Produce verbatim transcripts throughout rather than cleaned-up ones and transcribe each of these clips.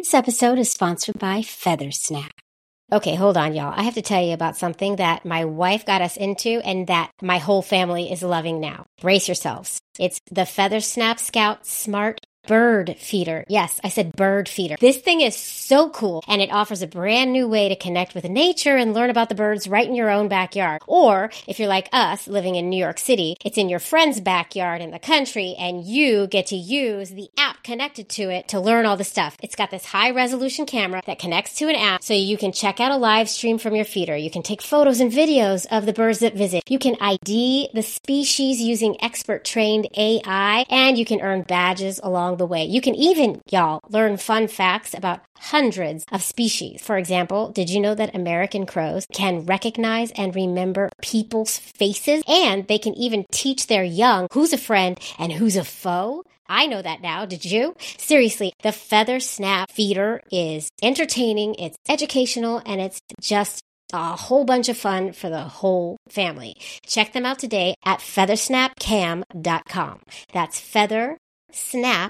This episode is sponsored by Feathersnap. Okay, hold on, y'all. I have to tell you about something that my wife got us into and that my whole family is loving now. Brace yourselves. It's the Feathersnap Scout Smart Bird Feeder. Yes, I said bird feeder. This thing is so cool, and it offers a brand new way to connect with nature and learn about the birds right in your own backyard. Or, if you're like us, living in New York City, it's in your friend's backyard in the country, and you get to use the app connected to it to learn all the stuff. It's got this high-resolution camera that connects to an app, so you can check out a live stream from your feeder. You can take photos and videos of the birds that visit. You can I D the species using expert-trained A I, and you can earn badges along the way. You can even, y'all, learn fun facts about hundreds of species. For example, did you know that American crows can recognize and remember people's faces? And they can even teach their young who's a friend and who's a foe? I know that now. Did you? Seriously, the Feathersnap Feeder is entertaining, it's educational, and it's just a whole bunch of fun for the whole family. Check them out today at feathersnap cam dot com. That's feathersnap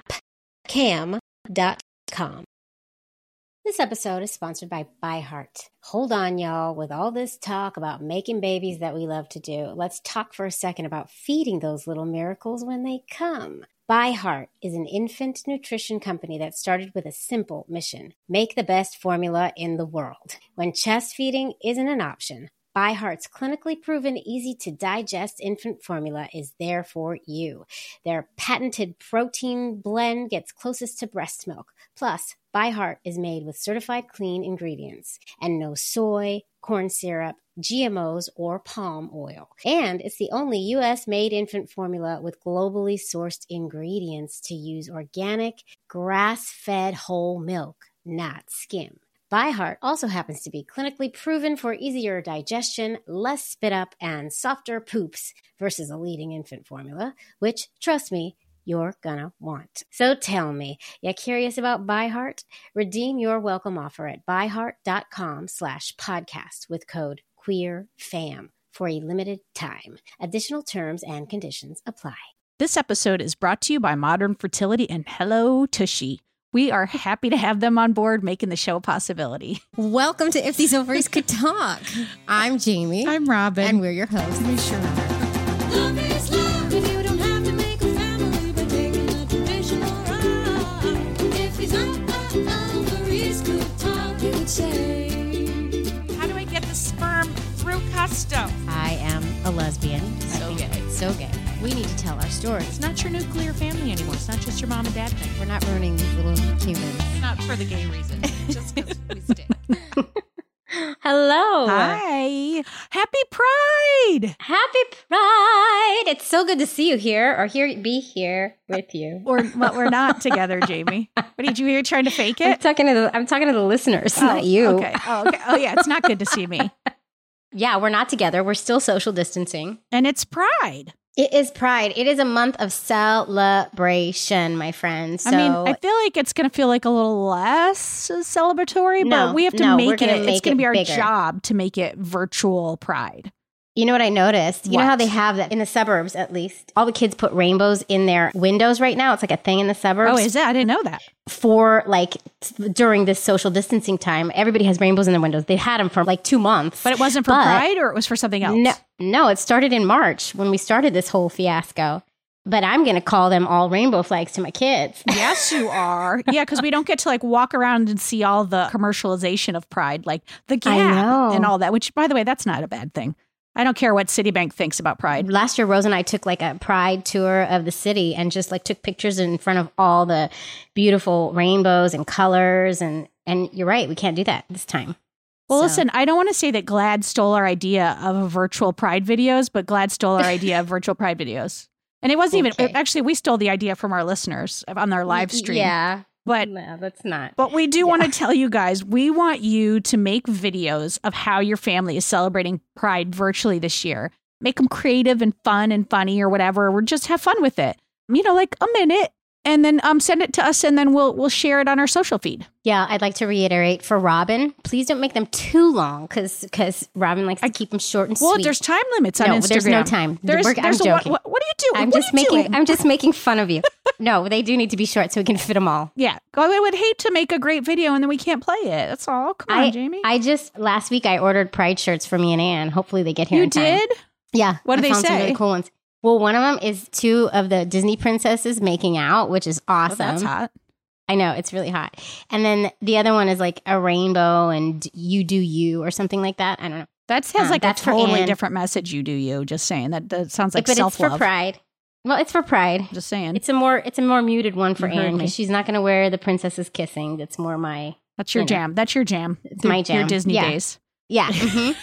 cam dot com. This episode is sponsored by ByHeart. Hold on, y'all. With all this talk about making babies that we love to do, let's talk for a second about feeding those little miracles when they come. ByHeart is an infant nutrition company that started with a simple mission: make the best formula in the world. When chest feeding isn't an option, ByHeart's clinically proven, easy-to-digest infant formula is there for you. Their patented protein blend gets closest to breast milk. Plus, ByHeart is made with certified clean ingredients and no soy, corn syrup, G M Os, or palm oil. And it's the only U S-made infant formula with globally sourced ingredients to use organic, grass-fed whole milk, not skim. ByHeart also happens to be clinically proven for easier digestion, less spit up, and softer poops versus a leading infant formula, which, trust me, you're gonna want. So tell me, you curious about ByHeart? Redeem your welcome offer at byheart.com slash podcast with code QueerFam for a limited time. Additional terms and conditions apply. This episode is brought to you by Modern Fertility and Hello Tushy. We are happy to have them on board, making the show a possibility. Welcome to If These Ovaries Could Talk. I'm Jamie. I'm Robin. And we're your hosts. We sure are. Love is love if you don't have to make a family by taking a traditional route. If these ovaries could talk, they would say, How do I get the sperm through custom? I am a lesbian. So gay. So gay. We need to tell our stories. It's not your nuclear family anymore. It's not just your mom and dad thing. We're not ruining these little humans. It's not for the gay reason. Just because we stay. Hello. Hi. Happy Pride. Happy Pride. It's so good to see you here or here be here with you. Or well, we're not together, Jamie. What did you hear trying to fake I'm it? talking to the I'm talking to the listeners, Oh, not you. Okay. Oh, okay. Oh, yeah. It's not good to see me. Yeah, we're not together. We're still social distancing. And it's Pride. It is Pride. It is a month of celebration, my friends. So, I mean, I feel like it's going to feel like a little less celebratory, No, but we have to no, we're make it. gonna make It's going it to be our bigger. job to make it virtual Pride. you know what I noticed? You know What? how they have that in the suburbs, at least. All the kids put rainbows in their windows right now. It's like a thing in the suburbs. Oh, is that? I didn't know that. For like t- during this social distancing time, everybody has rainbows in their windows. They've had them for like two months. But it wasn't for But- Pride, or it was for something else? No, no, it started in March when we started this whole fiasco. But I'm going to call them all rainbow flags to my kids. Yes, you are. Yeah, because we don't get to like walk around and see all the commercialization of Pride, like the Gap know. and all that, which, by the way, that's not a bad thing. I don't care what Citibank thinks about Pride. Last year, Rose and I took like a Pride tour of the city and just like took pictures in front of all the beautiful rainbows and colors. And, and you're right, we can't do that this time. Well, So- listen, I don't want to say that Glad stole our idea of virtual Pride videos, but Glad stole our idea of virtual Pride videos. And it wasn't Okay. even, actually, we stole the idea from our listeners on their live stream. Yeah. But No, that's not. But we do want to tell you guys, we want you to make videos of how your family is celebrating Pride virtually this year. Make them creative and fun and funny or whatever, or just have fun with it. You know, like a minute, and then um, send it to us, and then we'll we'll share it on our social feed. Yeah, I'd like to reiterate for Robin, please don't make them too long because because Robin likes to keep them short and Well, sweet. there's time limits on no, Instagram. there's no time. There's, We're- there's I'm a, what, joking. what, what are you doing? I'm What just are you making doing? I'm just making fun of you. No, they do need to be short so we can fit them all. Yeah, I would hate to make a great video and then we can't play it. That's all. Come on, I, Jamie. I just last week I ordered Pride shirts for me and Anne. Hopefully they get here you in time. did? Yeah. What do I they found some say? really cool ones. Well, one of them is two of the Disney princesses making out, which is Oh, awesome. that's hot. I know, it's really hot. And then the other one is like a rainbow and you do you or something like that. I don't know. That has Um, like a that's for totally Anne. different message. You do you. Just saying that. That sounds like but self it's for love. Pride. Well, it's for Pride. Just saying. It's a more it's a more muted one for You heard Anne me. because she's not going to wear the princesses kissing. That's more my That's your you know. jam. That's your jam. It's my Your jam. Disney Yeah. days. yeah. mhm.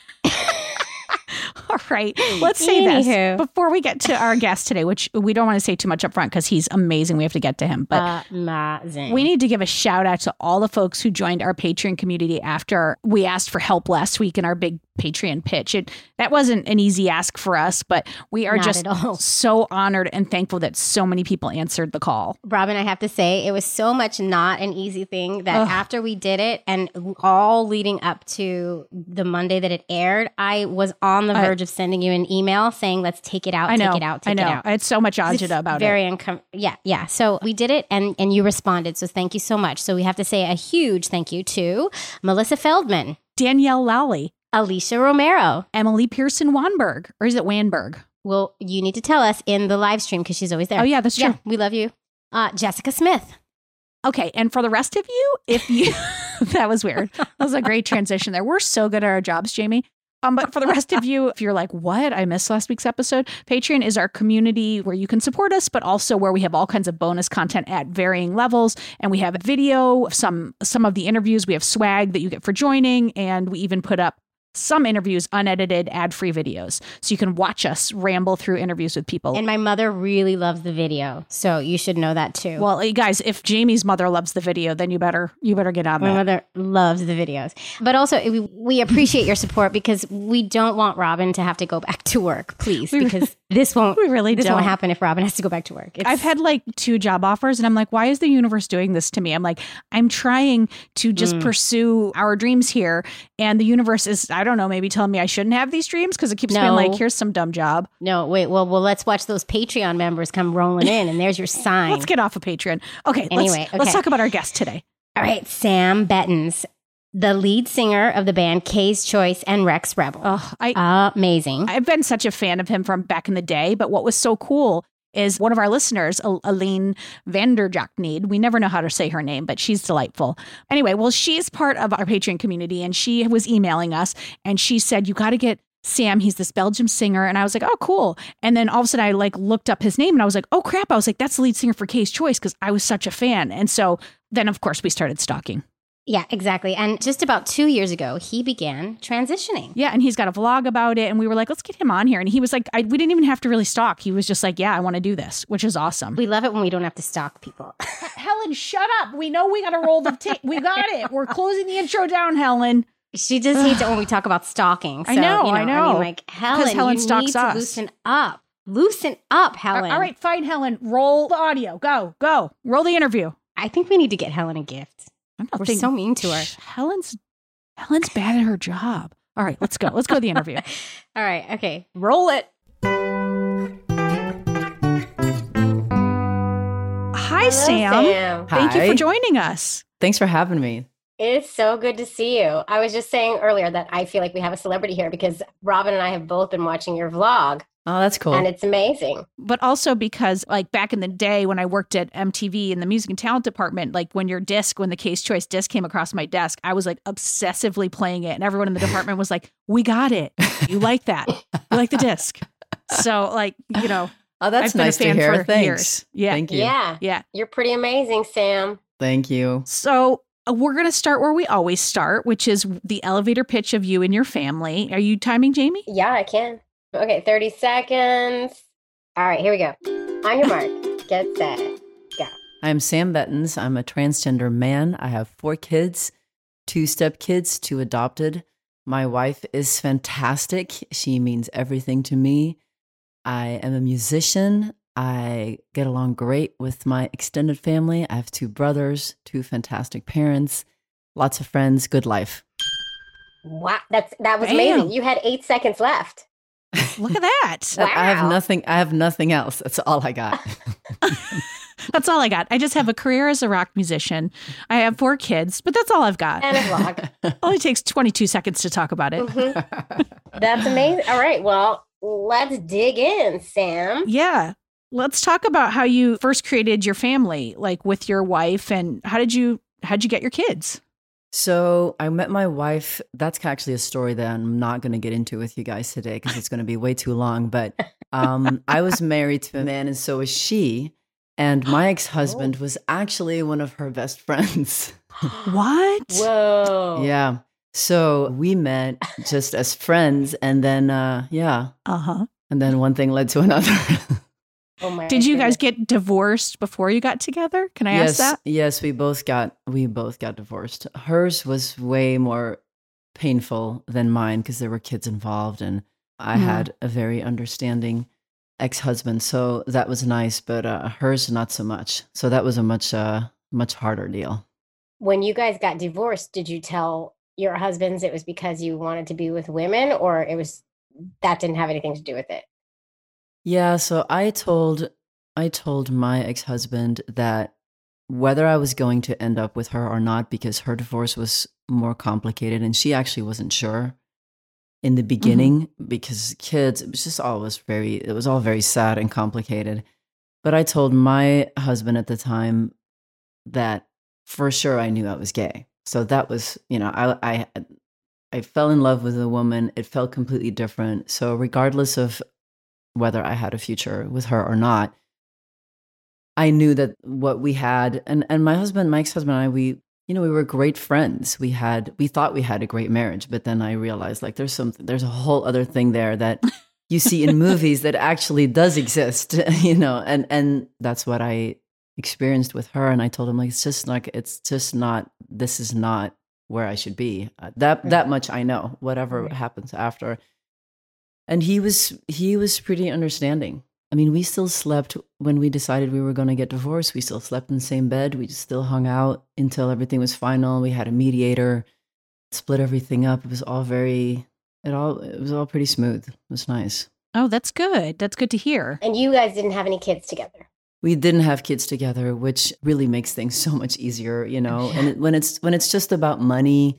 All right. Let's say this Anywho. before we get to our guest today, which we don't want to say too much up front because he's amazing. We have to get to him. But Amazing. we need to give a shout out to all the folks who joined our Patreon community after we asked for help last week in our big Patreon pitch. It that wasn't an easy ask for us, but we are Not just at all. so honored and thankful that so many people answered the call. Robin, I have to say, it was so much not an easy thing that Ugh. after we did it and all leading up to the Monday that it aired, I was on the I- verge of sending you an email saying, let's take it out, I know. take it out, take I know. it out. I had so much It's agita about very it. uncom- Yeah, yeah. So we did it and, and you responded. So thank you so much. So we have to say a huge thank you to Melissa Feldman, Danielle Lally, Alicia Romero. Emily Pearson Wanberg, or is it Wanberg? Well, you need to tell us in the live stream because she's always there. Oh, yeah, that's true. Yeah, we love you. Uh, Jessica Smith. Okay, and for the rest of you, if you that was weird. That was a great transition there. We're so good at our jobs, Jamie. Um, but for the rest of you, if you're like, what? I missed last week's episode. Patreon is our community where you can support us, but also where we have all kinds of bonus content at varying levels. And we have video, some some of the interviews. We have swag that you get for joining. And we even put up some interviews, unedited, ad-free videos. So you can watch us ramble through interviews with people. And my mother really loves the video. So you should know that too. well, hey, guys, if Jamie's mother loves the video, then you better you better get on My that. mother loves the videos. But also, we, we appreciate your support because we don't want Robin to have to go back to work, please. We- Because this won't We really this don't. won't happen if Robin has to go back to work. It's, I've had like two job offers and I'm like, why is the universe doing this to me? I'm like, I'm trying to just Mm. pursue our dreams here. And the universe is, I don't know, maybe telling me I shouldn't have these dreams because it keeps being No. like, here's some dumb job. no, wait, well, well, let's watch those Patreon members come rolling in, and there's your sign. Let's get off of Patreon. Okay, Anyway, let's, let's okay. talk about our guest today. All right, Sam Bettins, the lead singer of the band Kay's Choice and Rex Rebel. Oh, I, Amazing. I've been such a fan of him from back in the day, but what was so cool is one of our listeners, Al- Aline Vanderjakneed. We never know how to say her name, but she's delightful. Anyway, well, she's part of our Patreon community and she was emailing us and she said, you got to get Sam. He's this Belgium singer. And I was like, oh, cool. And then all of a sudden I like looked up his name and I was like, oh, crap. I was like, that's the lead singer for Kay's Choice because I was such a fan. And so then, of course, we started stalking. Yeah, exactly. And just about two years ago, he began transitioning. Yeah, and he's got a vlog about it. And we were like, let's get him on here. And he was like, I, we didn't even have to really stalk. He was just like, yeah, I want to do this, which is awesome. We love it when we don't have to stalk people. Helen, shut up. We know we got to roll the tape. We got it. We're closing the intro down, Helen. She just hates it when we talk about stalking. So, I know, you know, I know. mean, like, Helen, Helen you stalks need to us. loosen up. Loosen up, Helen. All right, fine, Helen. Roll the audio. Go, go. Roll the interview. I think we need to get Helen a gift. I'm not We're thinking- so mean to her. Shh, Helen's Helen's bad at her job. All right, let's go. Let's go to the interview. All right. Okay. Roll it. Hi, Sam. Sam. Thank you for Hi. joining us. Thanks for having me. It's so good to see you. I was just saying earlier that I feel like we have a celebrity here because Robin and I have both been watching your vlog, Oh, that's cool. and it's amazing. But also because, like, back in the day when I worked at M T V in the music and talent department, like when your disc, when the Kay's Choice disc came across my desk, I was like obsessively playing it. And everyone in the department was like, we got it. You like that. You like the disc. So, like, you know, oh, that's I've been a nice to fan hear. for Thanks. years. Yeah. Thank you. Yeah. yeah. You're pretty amazing, Sam. Thank you. So uh, we're going to start where we always start, which is the elevator pitch of you and your family. Are you timing, Jamie? Yeah, I can. Okay, thirty seconds. All right, here we go. On your mark, get set, go. I'm Sam Bettins. I'm a transgender man. I have four kids, two stepkids, two adopted. My wife is fantastic. She means everything to me. I am a musician. I get along great with my extended family. I have two brothers, two fantastic parents, lots of friends, good life. Wow, that's that was Bam. amazing. You had eight seconds left. Look at that. Wow. I have nothing. I have nothing else. That's all I got. That's all I got. I just have a career as a rock musician. I have four kids, but that's all I've got. And a vlog. Only takes twenty-two seconds to talk about it. Mhm. That's amazing. All right, well, let's dig in, Sam. Yeah. Let's talk about how you first created your family, like with your wife, and how did you how did you get your kids? So I met my wife. That's actually a story that I'm not going to get into with you guys today because it's going to be way too long. But um, I was married to a man, and so was she. And my ex-husband was actually one of her best friends. What? Whoa. Yeah. So we met just as friends, and then uh, yeah, Uh-huh. and then one thing led to another. Oh my Did you guys goodness. get divorced before you got together? Can I yes, ask that? yes, we both got we both got divorced. Hers was way more painful than mine because there were kids involved, and I Mhm. had a very understanding ex-husband, so that was nice. But uh, hers, not so much. So that was a much uh, much harder deal. When you guys got divorced, did you tell your husbands it was because you wanted to be with women, or it was that didn't have anything to do with it? Yeah, so I told I told my ex-husband that whether I was going to end up with her or not, because her divorce was more complicated and she actually wasn't sure in the beginning because kids, it was just always very, it was all very sad and complicated. But I told my husband at the time that for sure I knew I was gay. So that was, you know, I I I fell in love with a woman. It felt completely different. So regardless of whether I had a future with her or not, I knew that what we had, and, and my husband, my ex-husband and I, we, you know, we were great friends. We had, we thought we had a great marriage, but then I realized like there's something, there's a whole other thing there that you see in movies that actually does exist, you know, and, and that's what I experienced with her. And I told him like, it's just like, it's just not, this is not where I should be. Uh, that, that much I know, whatever Right. happens after. And he was, he was pretty understanding. I mean, we still slept when we decided we were going to get divorced. We still slept in the same bed. We just still hung out until everything was final. We had a mediator, split everything up. It was all very, it all, it was all pretty smooth. It was nice. Oh, that's good. That's good to hear. And you guys didn't have any kids together. We didn't have kids together, which really makes things so much easier, you know. And it, when it's when it's just about money,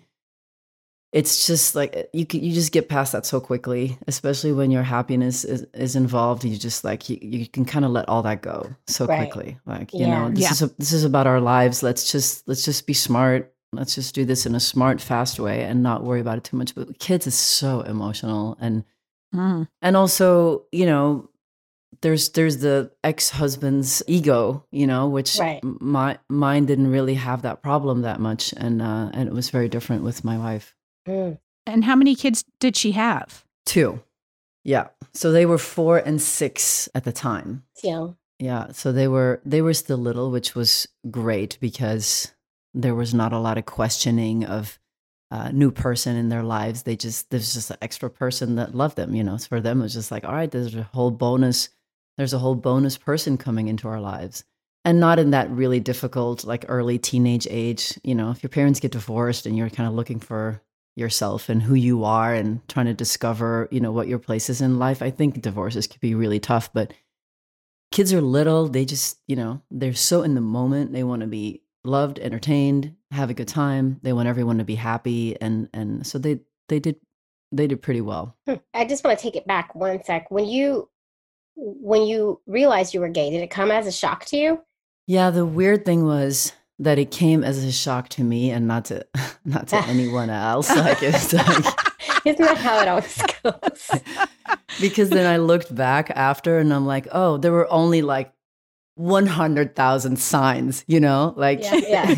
it's just like you can, you just get past that so quickly, especially when your happiness is, is involved. You just like you, you can kind of let all that go so Right. quickly. Like you Yeah. know, this Yeah. is a, this is about our lives. Let's just let's just be smart. Let's just do this in a smart, fast way and not worry about it too much. But with kids is so emotional, and Mm. and also you know, there's there's the ex-husband's ego, you know, which Right. m- my mine didn't really have that problem that much, and uh, and it was very different with my wife. Mm. And how many kids did she have? Two. Yeah. So they were four and six at the time. It's young. Yeah. So they were they were still little, which was great because there was not a lot of questioning of a new person in their lives. They just there's just an extra person that loved them. You know, so for them it was just like, all right, there's a whole bonus, there's a whole bonus person coming into our lives. And not in that really difficult, like early teenage age. You know, if your parents get divorced and you're kind of looking for yourself and who you are and trying to discover, you know, what your place is in life, I think divorces could be really tough. But kids are little, they just, you know, they're so in the moment. They want to be loved, entertained, have a good time. They want everyone to be happy. And and so they they did they did pretty well. Hmm. I just want to take it back one sec. When you when you realized you were gay, did it come as a shock to you? Yeah, the weird thing was that it came as a shock to me and not to not to anyone else. Like it's like Isn't that how it always goes? because then I looked back after and I'm like, oh, there were only like one hundred thousand signs, you know, like Yeah,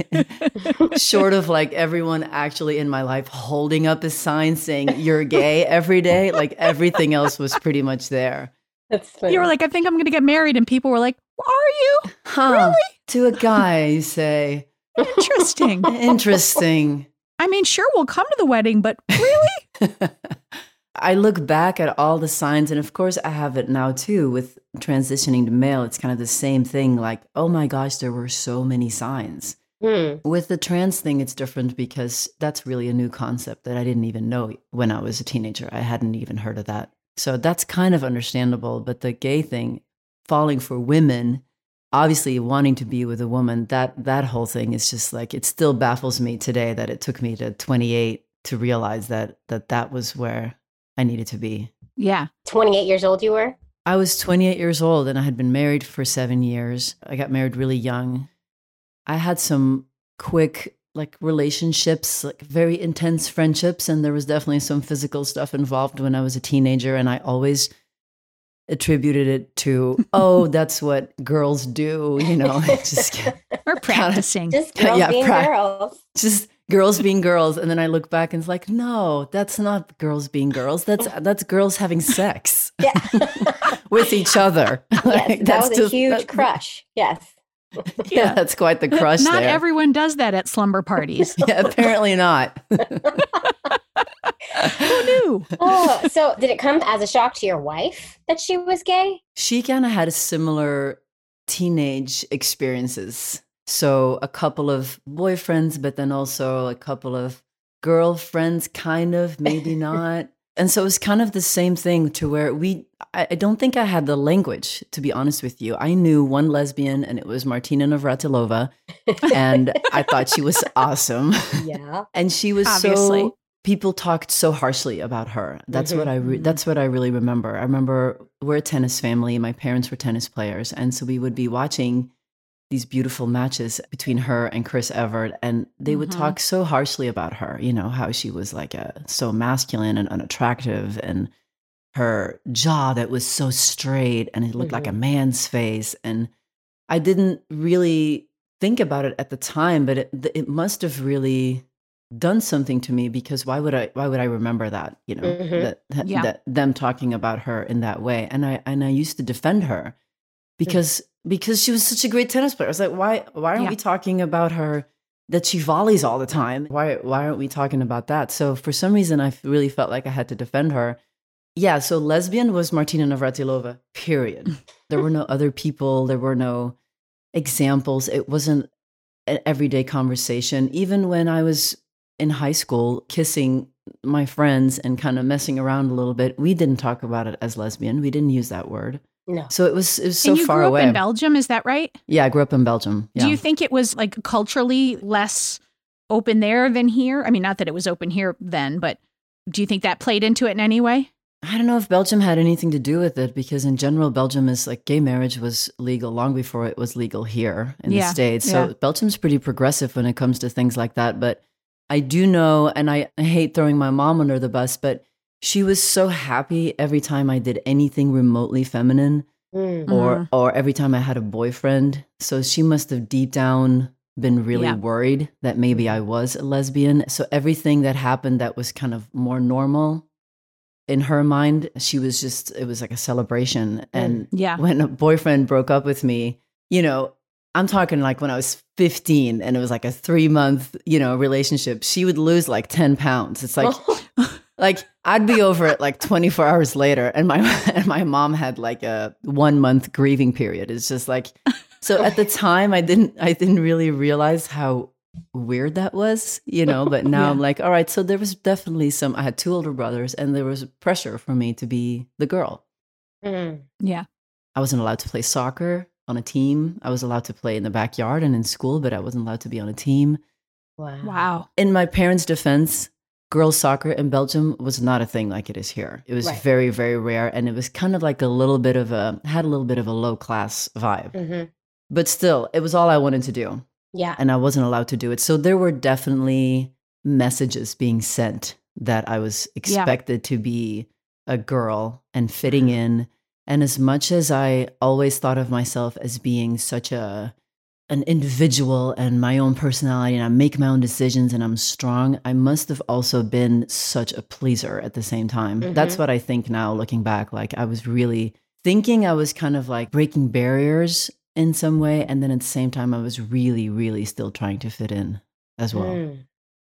short of like everyone actually in my life holding up a sign saying you're gay every day. Like everything else was pretty much there. That's funny. You were like, I think I'm going to get married. And people were like, are you? Huh. Really? To a guy, you say, Interesting. interesting. I mean, sure, we'll come to the wedding, but really? I look back at all the signs, and of course I have it now too with transitioning to male. It's kind of the same thing. Like, oh my gosh, there were so many signs. Hmm. With the trans thing, it's different because that's really a new concept that I didn't even know when I was a teenager. I hadn't even heard of that. So that's kind of understandable. But the gay thing, falling for women, obviously wanting to be with a woman, that that whole thing is just like, it still baffles me today that it took me to twenty-eight to realize that that that was where I needed to be. Yeah. twenty-eight years old you were? I was twenty-eight years old and I had been married for seven years. I got married really young. I had some quick like relationships, like very intense friendships, and there was definitely some physical stuff involved when I was a teenager, and I always attributed it to, oh, that's what girls do, you know. just We're practicing. Just girls Yeah, being pra- girls. just girls being girls, and then I look back and it's like, no, that's not girls being girls. That's that's girls having sex Yeah. with each other. Yes, Like, that that's was a just- huge that- crush. Yes. Yeah, that's quite the crush. Not there. everyone does that at slumber parties. Yeah, apparently not. Who knew? Oh, so did it come as a shock to your wife that she was gay? She kind of had a similar teenage experiences. So a couple of boyfriends, but then also a couple of girlfriends, kind of, maybe not. And so it was kind of the same thing to where we, I, I don't think I had the language, to be honest with you. I knew one lesbian and it was Martina Navratilova. And I thought she was awesome. Yeah. And she was Obviously. so, people talked so harshly about her. That's Mhm. what I, re- that's what I really remember. I remember we're a tennis family. My parents were tennis players. And so we would be watching these beautiful matches between her and Chris Evert, and they would Mhm. talk so harshly about her, you know, how she was like a, so masculine and unattractive, and her jaw that was so straight and it looked like a man's face. And I didn't really think about it at the time, but it, it must have really done something to me, because why would I why would I remember that, you know, Mhm. that, that, Yeah. that them talking about her in that way. And I and I used to defend her because because she was such a great tennis player. I was like, why why aren't Yeah. we talking about her that she volleys all the time? Why why aren't we talking about that? So for some reason I really felt like I had to defend her. Yeah, so lesbian was Martina Navratilova, period. There were no other people, there were no examples. It wasn't an everyday conversation. Even when I was in high school kissing my friends and kind of messing around a little bit, we didn't talk about it as lesbian. We didn't use that word. No. So it was it was so and you far grew up away. in Belgium, is that right? Yeah, I grew up in Belgium. Yeah. Do you think it was like culturally less open there than here? I mean, not that it was open here then, but do you think that played into it in any way? I don't know if Belgium had anything to do with it, because in general, Belgium is like, gay marriage was legal long before it was legal here in Yeah, the States. So yeah. Belgium's pretty progressive when it comes to things like that. But I do know, and I, I hate throwing my mom under the bus, but she was so happy every time I did anything remotely feminine, Mm. or Mhm. or every time I had a boyfriend. So she must have deep down been really Yeah. worried that maybe I was a lesbian. So everything that happened that was kind of more normal in her mind, she was just, it was like a celebration. And Yeah. when a boyfriend broke up with me, you know, I'm talking like when I was fifteen and it was like a three month, you know, relationship, she would lose like ten pounds. It's like, like I'd be over it like twenty-four hours later, and my and my mom had like a one month grieving period. It's just like, so at the time I didn't I didn't really realize how weird that was, you know. But now Yeah. I'm like, all right. So there was definitely some. I had two older brothers, and there was pressure for me to be the girl. Mm. Yeah. I wasn't allowed to play soccer on a team. I was allowed to play in the backyard and in school, but I wasn't allowed to be on a team. Wow. Wow. In my parents' defense, girls soccer in Belgium was not a thing like it is here. It was Right. very, very rare. And it was kind of like a little bit of a, had a little bit of a low class vibe. hmm But still, it was all I wanted to do. Yeah. And I wasn't allowed to do it. So there were definitely messages being sent that I was expected to be a girl and fitting in. And as much as I always thought of myself as being such a an individual and my own personality, and I make my own decisions and I'm strong, I must have also been such a pleaser at the same time. Mhm. That's what I think now, looking back. Like I was really thinking I was kind of like breaking barriers in some way. And then at the same time, I was really, really still trying to fit in as well. Mm.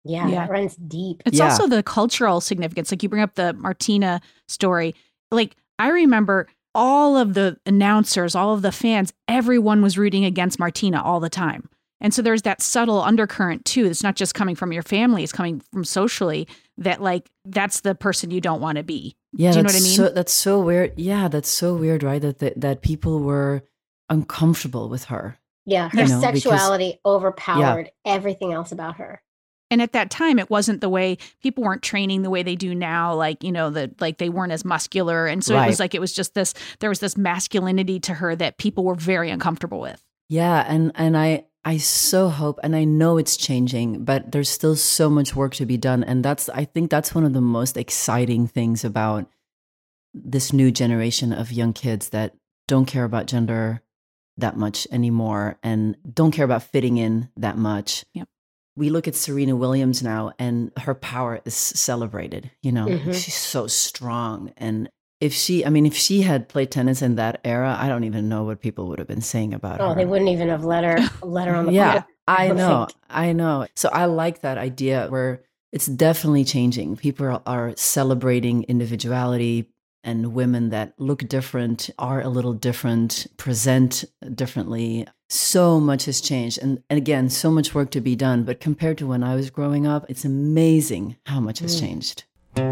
Yeah, Yeah. that runs deep. It's Yeah. also the cultural significance. Like you bring up the Martina story. Like I remember all of the announcers, all of the fans, everyone was rooting against Martina all the time. And so there's that subtle undercurrent too. It's not just coming from your family, it's coming from socially that like that's the person you don't want to be. Yeah, Do you know that's what I mean? So, that's so weird. Yeah, that's so weird, right? That that, that people were uncomfortable with her. Yeah, her You know, because- sexuality overpowered everything else about her. And at that time, it wasn't the way people weren't training the way they do now. Like, you know, that like they weren't as muscular. And so it was Right. like, it was just this, there was this masculinity to her that people were very uncomfortable with. Yeah, and and I I so hope, and I know it's changing, but there's still so much work to be done, and that's I think that's one of the most exciting things about this new generation of young kids that don't care about gender that much anymore and don't care about fitting in that much. Yep. We look at Serena Williams now, and her power is celebrated. You know, Mhm. she's so strong, and if she, I mean, if she had played tennis in that era, I don't even know what people would have been saying about her. Oh, they wouldn't even have let her let her on the Yeah, court. I don't know. think. I know. So I like that idea where it's definitely changing. People are, are celebrating individuality, and women that look different, are a little different, present differently. So much has changed. And, and again, so much work to be done. But compared to when I was growing up, it's amazing how much has Mm. changed.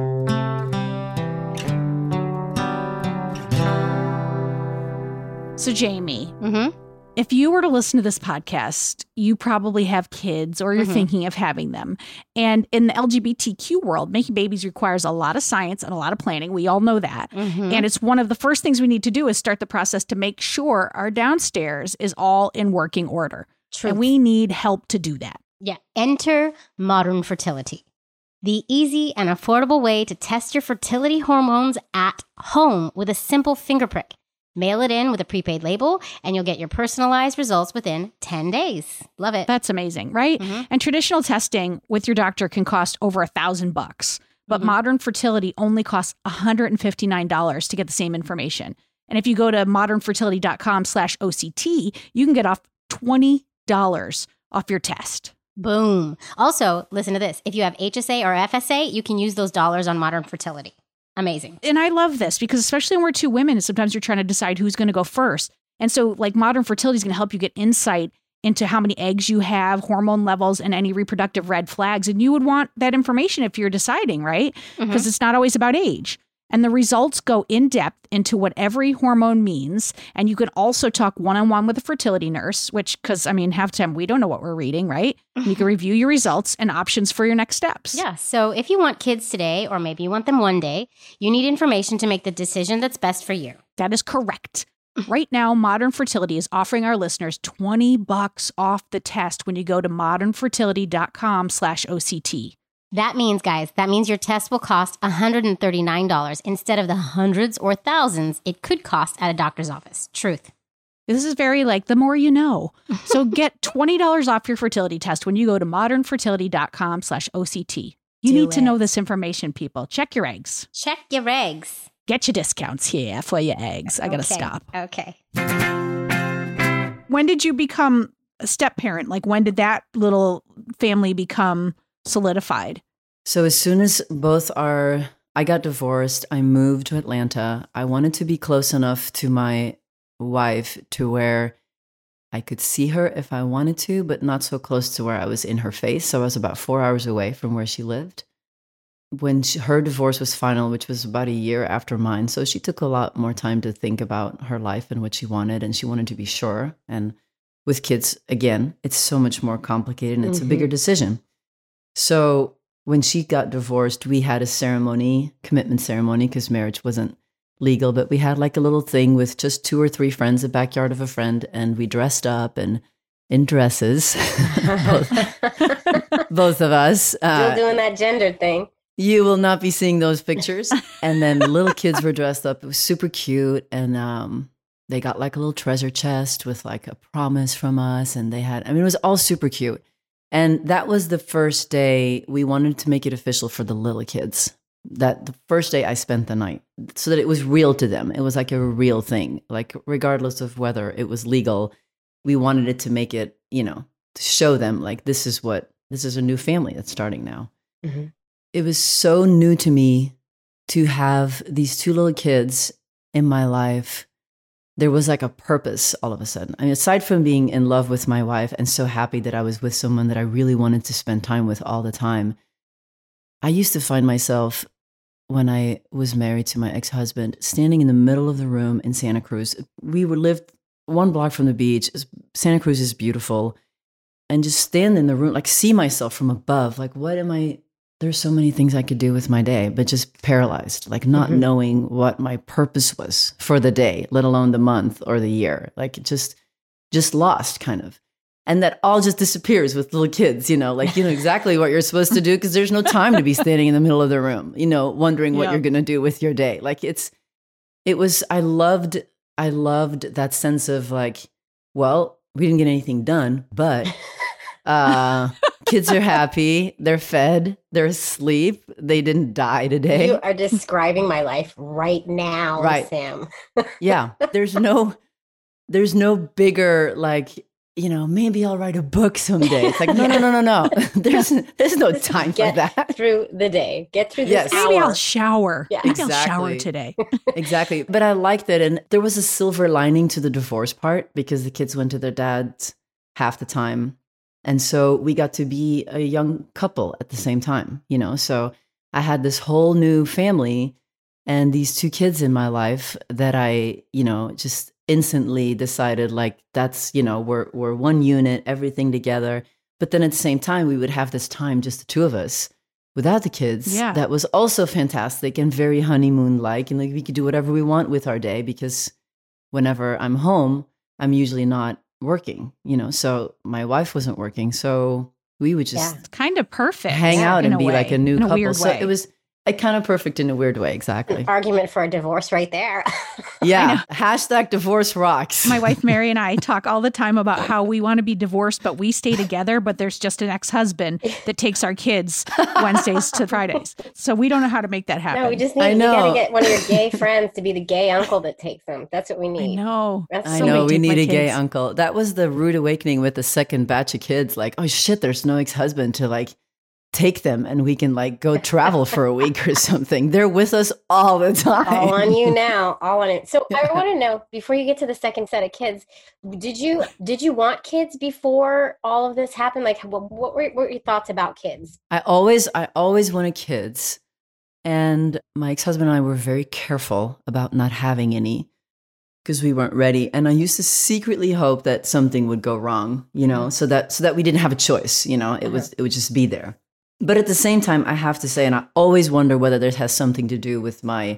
So, Jamie, Mm-hmm. if you were to listen to this podcast, you probably have kids or you're Mhm. thinking of having them. And in the L G B T Q world, making babies requires a lot of science and a lot of planning. We all know that. Mm-hmm. And it's one of the first things we need to do is start the process to make sure our downstairs is all in working order. True. And we need help to do that. Yeah. Enter Modern Fertility, the easy and affordable way to test your fertility hormones at home with a simple finger prick. Mail it in with a prepaid label, and you'll get your personalized results within ten days. Love it. That's amazing, right? Mhm. And traditional testing with your doctor can cost over a thousand bucks, but Mhm. modern fertility only costs one hundred fifty-nine dollars to get the same information. And if you go to modernfertility.com slash OCT, you can get off twenty dollars off your test. Boom. Also, listen to this. If you have H S A or F S A, you can use those dollars on Modern Fertility. Amazing. And I love this because especially when we're two women, and sometimes you're trying to decide who's going to go first. And so like modern fertility is going to help you get insight into how many eggs you have, hormone levels, and any reproductive red flags. And you would want that information if you're deciding, right? Because it's not always about age. And the results go in depth into what every hormone means. And you can also talk one-on-one with a fertility nurse, which, because I mean, half the time we don't know what we're reading, right? You can review your results and options for your next steps. Yeah. So if you want kids today, or maybe you want them one day, you need information to make the decision that's best for you. That is correct. Right now, Modern Fertility is offering our listeners twenty bucks off the test when you go to modernfertility.com slash OCT. That means, guys, that means your test will cost one hundred thirty-nine dollars instead of the hundreds or thousands it could cost at a doctor's office. Truth. This is very like the more you know. So get twenty dollars off your fertility test when you go to modernfertility.com slash OCT. You Do need to it. know this information, people. Check your eggs. Check your eggs. Get your discounts here for your eggs. I got to Okay. stop. Okay. When did you become a step parent? Like when did that little family become solidified? So as soon as both our, I got divorced, I moved to Atlanta. I wanted to be close enough to my wife to where I could see her if I wanted to, but not so close to where I was in her face. So I was about four hours away from where she lived. When she, her divorce was final, which was about a year after mine, so she took a lot more time to think about her life and what she wanted, and she wanted to be sure. And with kids, again, it's so much more complicated and it's Mhm. a bigger decision. So when she got divorced, we had a ceremony, commitment ceremony, because marriage wasn't legal, but we had like a little thing with just two or three friends, the backyard of a friend, and we dressed up and in dresses, both, both of us. Still Uh, doing that gender thing. you will not be seeing those pictures. And then the little kids were dressed up. It was super cute. And um, they got like a little treasure chest with like a promise from us. And they had, I mean, it was all super cute. And that was the first day we wanted to make it official for the little kids. That the first day I spent the night so that it was real to them. It was like a real thing. Like regardless of whether it was legal, we wanted it to make it, you know, to show them like this is what this is a new family that's starting now. Mm-hmm. It was so new to me to have these two little kids in my life. There was like a purpose all of a sudden. I mean, aside from being in love with my wife and so happy that I was with someone that I really wanted to spend time with all the time, I used to find myself, when I was married to my ex-husband, standing in the middle of the room in Santa Cruz. We were lived one block from the beach. Santa Cruz is beautiful. And just stand in the room, like see myself from above. Like, what am I? There's so many things I could do with my day, but just paralyzed, like not Mm-hmm. knowing what my purpose was for the day, let alone the month or the year. Like just, just lost kind of. And that all just disappears with little kids, you know, like, you know exactly what you're supposed to do because there's no time to be standing in the middle of the room, you know, wondering what Yeah. you're going to do with your day. Like it's, it was, I loved, I loved that sense of like, well, we didn't get anything done, but uh, kids are happy. They're fed. They're asleep. They didn't die today. You are describing my life right now, Right. Sam. Yeah. There's no, there's no bigger, like, you know, maybe I'll write a book someday. It's like, no, no, no, no, no. There's, there's no time for Get that. through the day. Get through this Yes. Maybe hour. I'll shower. Yeah. Maybe I'll shower Exactly. today. Exactly. But I liked it. And there was a silver lining to the divorce part because the kids went to their dads half the time. And so we got to be a young couple at the same time, you know? So I had this whole new family and these two kids in my life that I, you know, just instantly decided like, that's, you know, we're, we're one unit, everything together. But then at the same time, we would have this time, just the two of us without the kids. Yeah. That was also fantastic and very honeymoon-like. And like we could do whatever we want with our day because whenever I'm home, I'm usually not working, you know, so my wife wasn't working. So we would just Yeah. It's kind of perfect. hang Yeah. out in and a be way, like a new in a couple. weird So way. it was like kind of perfect in a weird way. Exactly. Argument for a divorce right there. Yeah. Hashtag divorce rocks. My wife Mary and I talk all the time about how we want to be divorced, but we stay together. But there's just an ex-husband that takes our kids Wednesdays to Fridays, so we don't know how to make that happen. No, we just need I you gotta know. get one of your gay friends to be the gay uncle that takes them. That's what we I need. know. That's I so know we we take need my a gay kids. uncle. That was the rude awakening with the second batch of kids. Like, oh shit, there's no ex-husband to like take them and we can like go travel for a week or something. They're with us all the time. all on you now. All on it. So I want to know before you get to the second set of kids, did you did you want kids before all of this happened? Like, what, what, were, what were your thoughts about kids? I always, I always wanted kids. And my ex-husband and I were very careful about not having any because we weren't ready. And I used to secretly hope that something would go wrong, you know, so that, so that we didn't have a choice, you know, it was, it would just be there. But at the same time, I have to say, and I always wonder whether this has something to do with my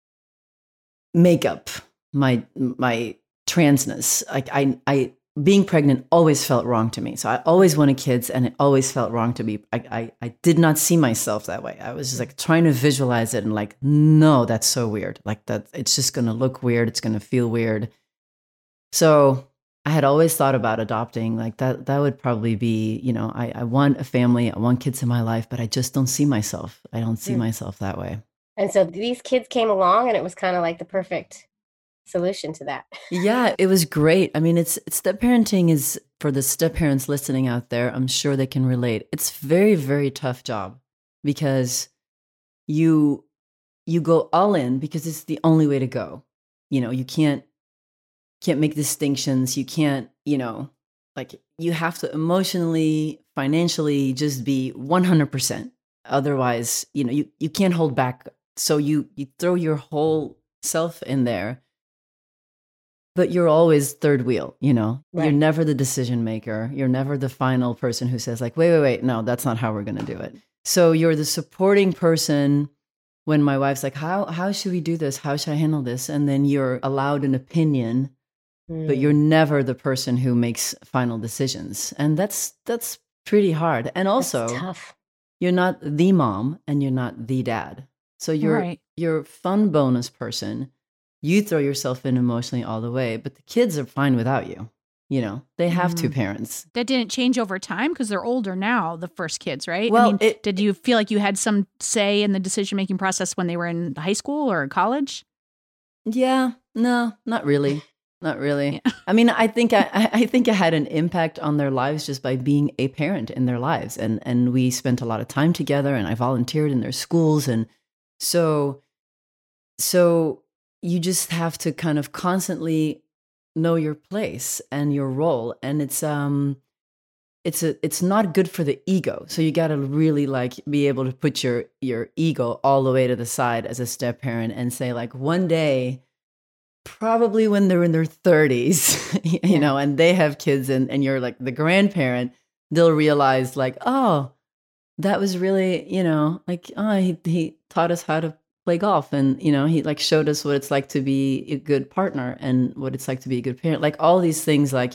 makeup, my, my transness. Like I, I, being pregnant always felt wrong to me. So I always wanted kids and it always felt wrong to me. I, I, I did not see myself that way. I was just like trying to visualize it and like, no, that's so weird. Like that, it's just going to look weird. It's going to feel weird. So I had always thought about adopting like that. That would probably be, you know, I, I want a family. I want kids in my life, but I just don't see myself. I don't see Mm. myself that way. And so these kids came along, and it was kind of like the perfect solution to that. Yeah, it was great. I mean, it's step parenting is for the step parents listening out there. I'm sure they can relate. It's very, very tough job because you you go all in because it's the only way to go. You know, you can't can't make distinctions. You can't, you know, like you have to emotionally, financially just be one hundred percent. Otherwise, you know, you you can't hold back. So you you throw your whole self in there. But you're always third wheel, you know? You're Right. never the decision maker. You're never the final person who says like, wait, wait, wait, no, that's not how we're going to do it. So you're the supporting person when my wife's like, how, how should we do this? How should I handle this? And then you're allowed an opinion, but Mm. you're never the person who makes final decisions. And that's, that's pretty hard. And That's also tough. you're not the mom and you're not the dad. So you're, Right. you're fun bonus person. You throw yourself in emotionally all the way, but the kids are fine without you. You know, they have two Mhm. parents. That didn't change over time because they're older now, the first kids, right? I Well, mean, it- did you feel like you had some say in the decision making process when they were in high school or college? Yeah, no, not really. Not really. I mean, I think I, I I think I had an impact on their lives just by being a parent in their lives, and and we spent a lot of time together, and I volunteered in their schools, and so so you just have to kind of constantly know your place and your role, and it's um it's a it's not good for the ego. So you got to really like be able to put your your ego all the way to the side as a step parent and say like one day, probably when they're in their thirties, you Yeah. know, and they have kids and, and you're like the grandparent, they'll realize like, oh, that was really, you know, like, oh, he, he taught us how to play golf and, you know, he like showed us what it's like to be a good partner and what it's like to be a good parent. Like all these things, like,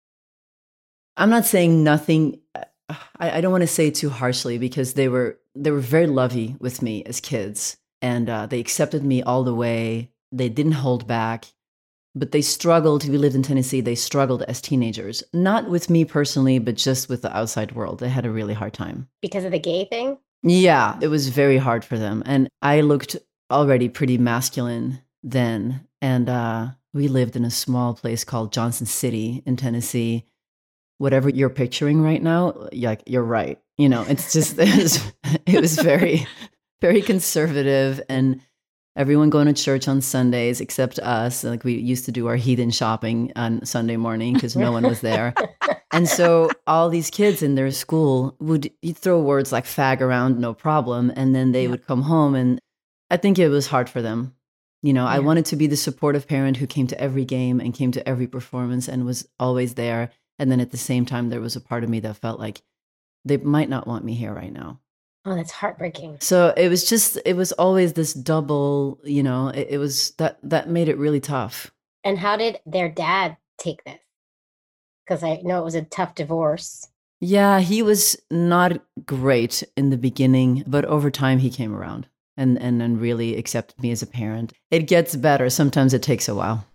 I'm not saying nothing. I, I don't want to say too harshly because they were, they were very lovey with me as kids and uh, they accepted me all the way. They didn't hold back, but they struggled. We lived in Tennessee. They struggled as teenagers, not with me personally, but just with the outside world. They had a really hard time. Because of the gay thing? Yeah, it was very hard for them. And I looked already pretty masculine then. And uh, we lived in a small place called Johnson City in Tennessee. Whatever you're picturing right now, yeah, you're right. You know, it's just, it was, it was very, very conservative and everyone going to church on Sundays except us. Like we used to do our heathen shopping on Sunday morning because no one was there. And so all these kids in their school would you'd throw words like fag around, no problem. And then they Yeah. would come home. And I think it was hard for them. You know, I Yeah. wanted to be the supportive parent who came to every game and came to every performance and was always there. And then at the same time, there was a part of me that felt like they might not want me here right now. Oh, that's heartbreaking. So it was just, it was always this double, you know, it, it was that, that made it really tough. And how did their dad take this? Because I know it was a tough divorce. Yeah, he was not great in the beginning, but over time he came around and, and, and really accepted me as a parent. It gets better. Sometimes it takes a while.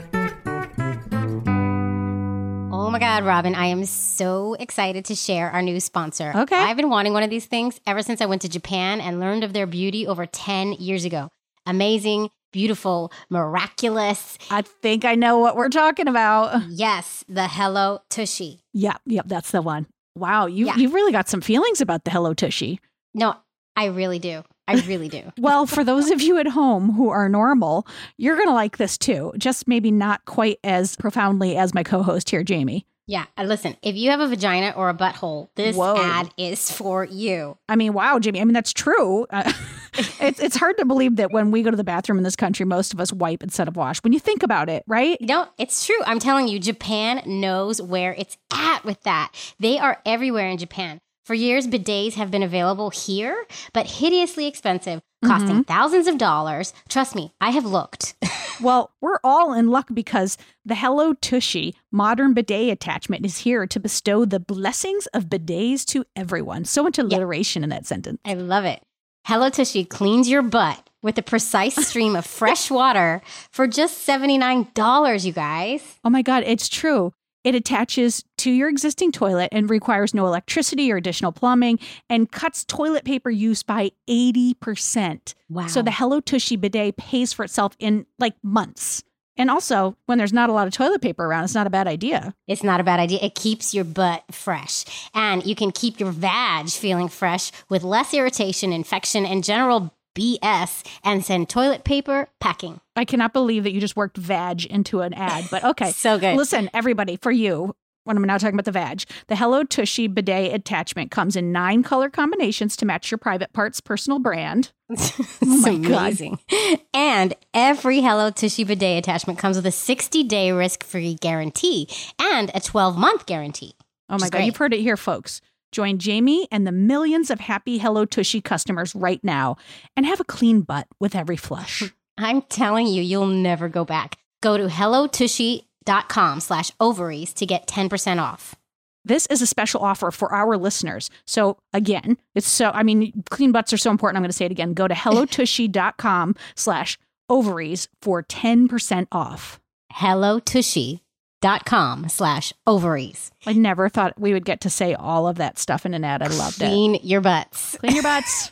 Oh my God, Robin, I am so excited to share our new sponsor. Okay. I've been wanting one of these things ever since I went to Japan and learned of their beauty over ten years ago. Amazing, beautiful, miraculous. I think I know what we're talking about. Yes, the Hello Tushy. Yep, yep, that's the one. Wow, you Yeah. you've really got some feelings about the Hello Tushy. No, I really do. I really do. Well, for those of you at home who are normal, you're going to like this too. Just maybe not quite as profoundly as my co-host here, Jamie. Yeah, uh, listen, if you have a vagina or a butthole, this Whoa. ad is for you. I mean, wow, Jamie. I mean, that's true. Uh, it's it's hard to believe that when we go to the bathroom in this country, most of us wipe instead of wash. When you think about it, right? No, it's true. I'm telling you, Japan knows where it's at with that. They are everywhere in Japan. For years, bidets have been available here, but hideously expensive, costing thousands of dollars. Trust me, I have looked. Well, we're all in luck because the Hello Tushy modern bidet attachment is here to bestow the blessings of bidets to everyone. So much alliteration in that sentence. I love it. Hello Tushy cleans your butt with a precise stream of fresh water for just seventy-nine dollars, you guys. Oh my God, it's true. It attaches to your existing toilet and requires no electricity or additional plumbing and cuts toilet paper use by eighty percent. Wow. So the Hello Tushy bidet pays for itself in like months. And also, when there's not a lot of toilet paper around, it's not a bad idea. It's not a bad idea. It keeps your butt fresh. And you can keep your vag feeling fresh with less irritation, infection, and general B S and send toilet paper packing. I cannot believe that you just worked vag into an ad, but okay. So good. Listen, everybody, for you, when I'm now talking about the vag, the Hello Tushy bidet attachment comes in nine color combinations to match your private parts personal brand. It's my God. amazing. And every Hello Tushy bidet attachment comes with a sixty-day risk-free guarantee and a twelve-month guarantee. Oh Which my is God, great. you've heard it here, folks. Join Jamie and the millions of happy Hello Tushy customers right now and have a clean butt with every flush. I'm telling you, you'll never go back. Go to hellotushy.com slash ovaries to get ten percent off. This is a special offer for our listeners. So again, it's so, I mean, clean butts are so important. I'm going to say it again. Go to hellotushy.com slash ovaries for ten percent off. hellotushy.com slash ovaries. I never thought we would get to say all of that stuff in an ad. I loved it. Clean your butts. Clean your butts.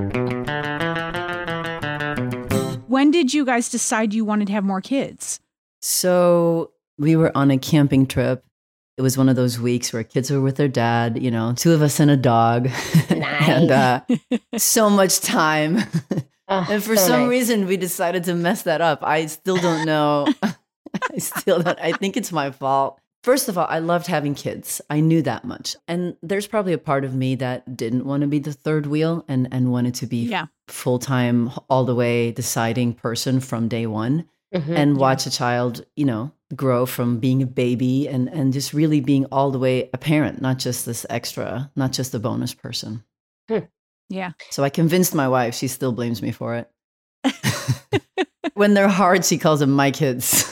When did you guys decide you wanted to have more kids? So we were on a camping trip. It was one of those weeks where kids were with their dad, you know, two of us and a dog. Nice. and uh, so much time. Oh, and for so some nice. reason, we decided to mess that up. I still don't know. I still don't. I think it's my fault. First of all, I loved having kids. I knew that much. And there's probably a part of me that didn't want to be the third wheel and, and wanted to be Yeah. full-time, all the way deciding person from day one Mhm. and watch a child, you know, grow from being a baby and, and just really being all the way a parent, not just this extra, not just a bonus person. Yeah. So I convinced my wife. She still blames me for it. When they're hard, she calls them my kids.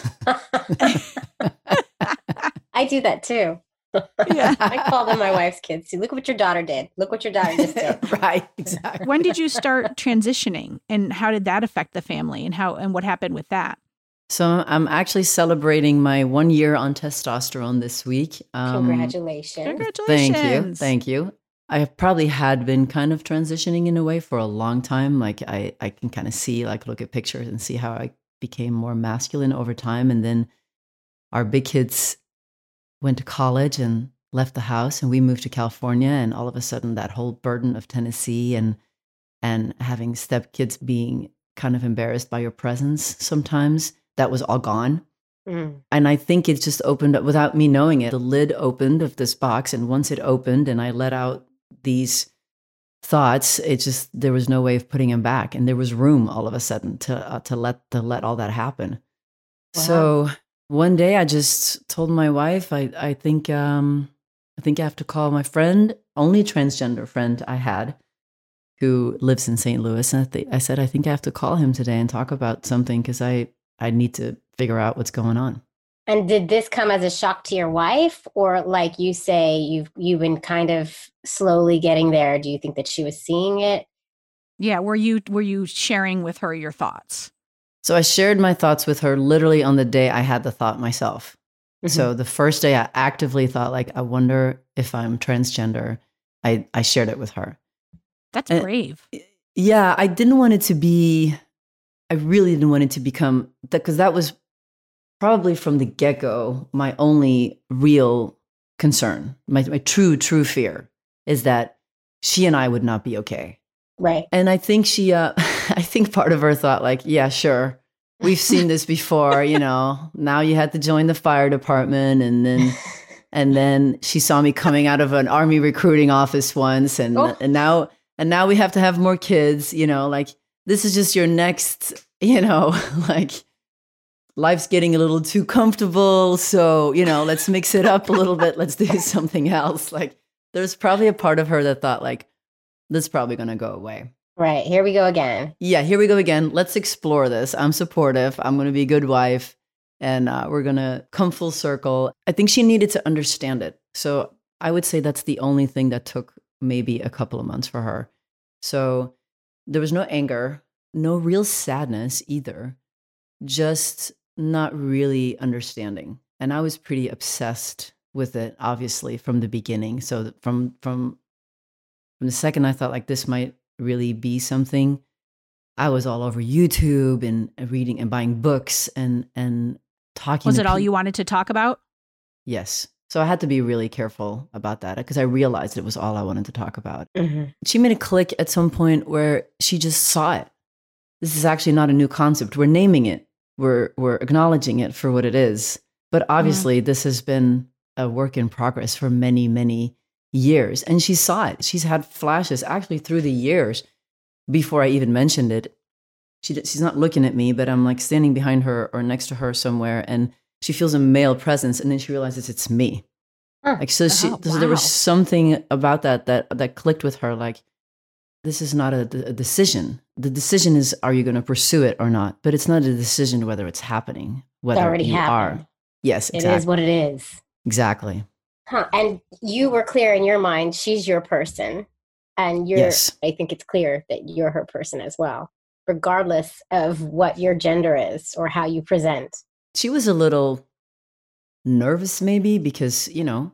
I do that too. Yeah. I call them my wife's kids too. Look what your daughter did. Look what your daughter just did. Right, exactly. When did you start transitioning and how did that affect the family and how and what happened with that? So I'm actually celebrating my one year on testosterone this week. Um, Congratulations. Congratulations. Thank you. Thank you. I probably had been kind of transitioning in a way for a long time. Like I, I can kind of see, like look at pictures and see how I became more masculine over time. And then our big kids went to college and left the house and we moved to California. And all of a sudden that whole burden of Tennessee and, and having stepkids being kind of embarrassed by your presence sometimes, that was all gone. Mm. And I think it just opened up without me knowing it. The lid opened of this box. And once it opened and I let out these thoughts, it just, there was no way of putting them back. And there was room all of a sudden to, uh, to let, to let all that happen. Wow. So one day I just told my wife, I, I think, um, I think I have to call my friend, only transgender friend I had who lives in Saint Louis. And I, th- I said, I think I have to call him today and talk about something because I, I need to figure out what's going on. And did this come as a shock to your wife, or like you say, you've you've been kind of slowly getting there? Do you think that she was seeing it? Yeah. Were you were you sharing with her your thoughts? So I shared my thoughts with her literally on the day I had the thought myself. Mhm. So the first day I actively thought, like, I wonder if I'm transgender. I, I shared it with her. That's Uh, brave. Yeah, I didn't want it to be, I really didn't want it to become, because that was probably from the get-go my only real concern. My, my true, true fear is that she and I would not be okay. Right. And I think she, uh, I think part of her thought, like, yeah, sure, we've seen this before, you know, now you had to join the fire department. And then, and then she saw me coming out of an army recruiting office once. And, Oh. and now, and now we have to have more kids, you know, like this is just your next, you know, like life's getting a little too comfortable. So, you know, let's mix it up a little bit. Let's do something else. Like there's probably a part of her that thought like, this is probably going to go away. Right. Here we go again. Yeah, here we go again. Let's explore this. I'm supportive. I'm going to be a good wife. And uh, we're going to come full circle. I think she needed to understand it. So I would say that's the only thing that took maybe a couple of months for her. So there was no anger, no real sadness either, just not really understanding. And I was pretty obsessed with it, obviously, from the beginning. So from from from the second I thought like this might really be something, I was all over YouTube and reading and buying books and and talking. Was to it all peop- you wanted to talk about? Yes. So I had to be really careful about that because I realized it was all I wanted to talk about. Mhm. She made a click at some point where she just saw it. This is actually not a new concept. We're naming it. We're we're acknowledging it for what it is. But obviously, this has been a work in progress for many, many years. And she saw it. She's had flashes actually through the years before I even mentioned it. She she's not looking at me, but I'm like standing behind her or next to her somewhere, and she feels a male presence, and then she realizes it's me. Huh. Like so, she, Oh, so there was wow. something about that that that clicked with her. Like this is not a, a decision. The decision is, are you going to pursue it or not? But it's not a decision whether it's happening. Whether already you happened. are. Yes, It exactly. is what it is. Exactly. Huh. And you were clear in your mind, she's your person. And you're, Yes. I think it's clear that you're her person as well, regardless of what your gender is or how you present. She was a little nervous, maybe, because, you know,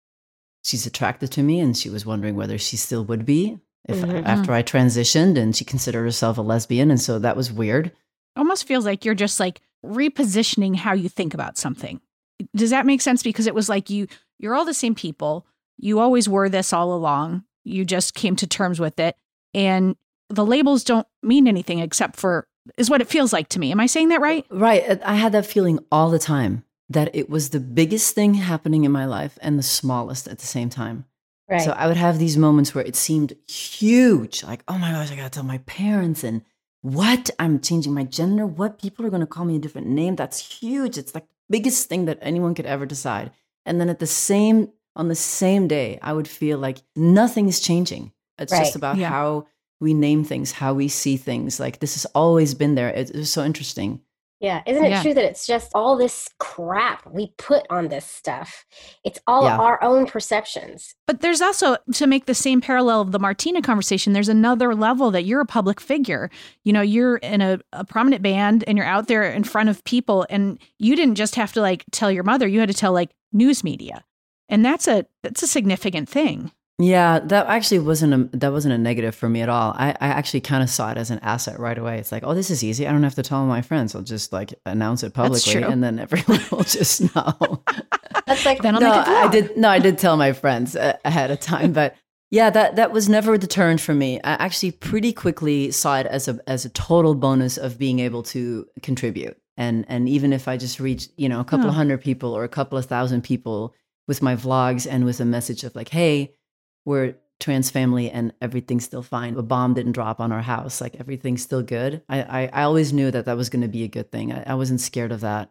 she's attracted to me and she was wondering whether she still would be if Mhm. after I transitioned, and she considered herself a lesbian. And so that was weird. almost feels like you're just like repositioning how you think about something. Does that make sense? Because it was like you, you're all the same people. You always were this all along. You just came to terms with it. And the labels don't mean anything except for, is what it feels like to me. Am I saying that right? Right. I had that feeling all the time that it was the biggest thing happening in my life and the smallest at the same time. Right. So I would have these moments where it seemed huge, like, oh my gosh, I got to tell my parents, and what? I'm changing my gender? What? People are going to call me a different name? That's huge. It's like the biggest thing that anyone could ever decide. And then at the same, on the same day, I would feel like nothing is changing. It's Right. just about Yeah. how we name things, how we see things. Like this has always been there. It, it was so interesting. Yeah. Isn't it Yeah. true that it's just all this crap we put on this stuff? It's all Yeah. our own perceptions. But there's also, to make the same parallel of the Martina conversation, there's another level that you're a public figure. You know, you're in a, a prominent band and you're out there in front of people, and you didn't just have to like tell your mother, you had to tell like news media. And that's a that's a significant thing. Yeah, that actually wasn't a that wasn't a negative for me at all. I, I actually kind of saw it as an asset right away. It's like, oh, this is easy. I don't have to tell my friends. I'll just like announce it publicly, true. and then everyone will just know. That's like, Then I'll no, make a I vlog. did. No, I did tell my friends uh, ahead of time, but yeah, that that was never a deterrent for me. I actually pretty quickly saw it as a as a total bonus of being able to contribute, and and even if I just reached, you know, a couple Huh. of hundred people or a couple of thousand people with my vlogs and with a message of like, hey, we're trans family and everything's still fine. A bomb didn't drop on our house. Like everything's still good. I I, I always knew that that was going to be a good thing. I, I wasn't scared of that.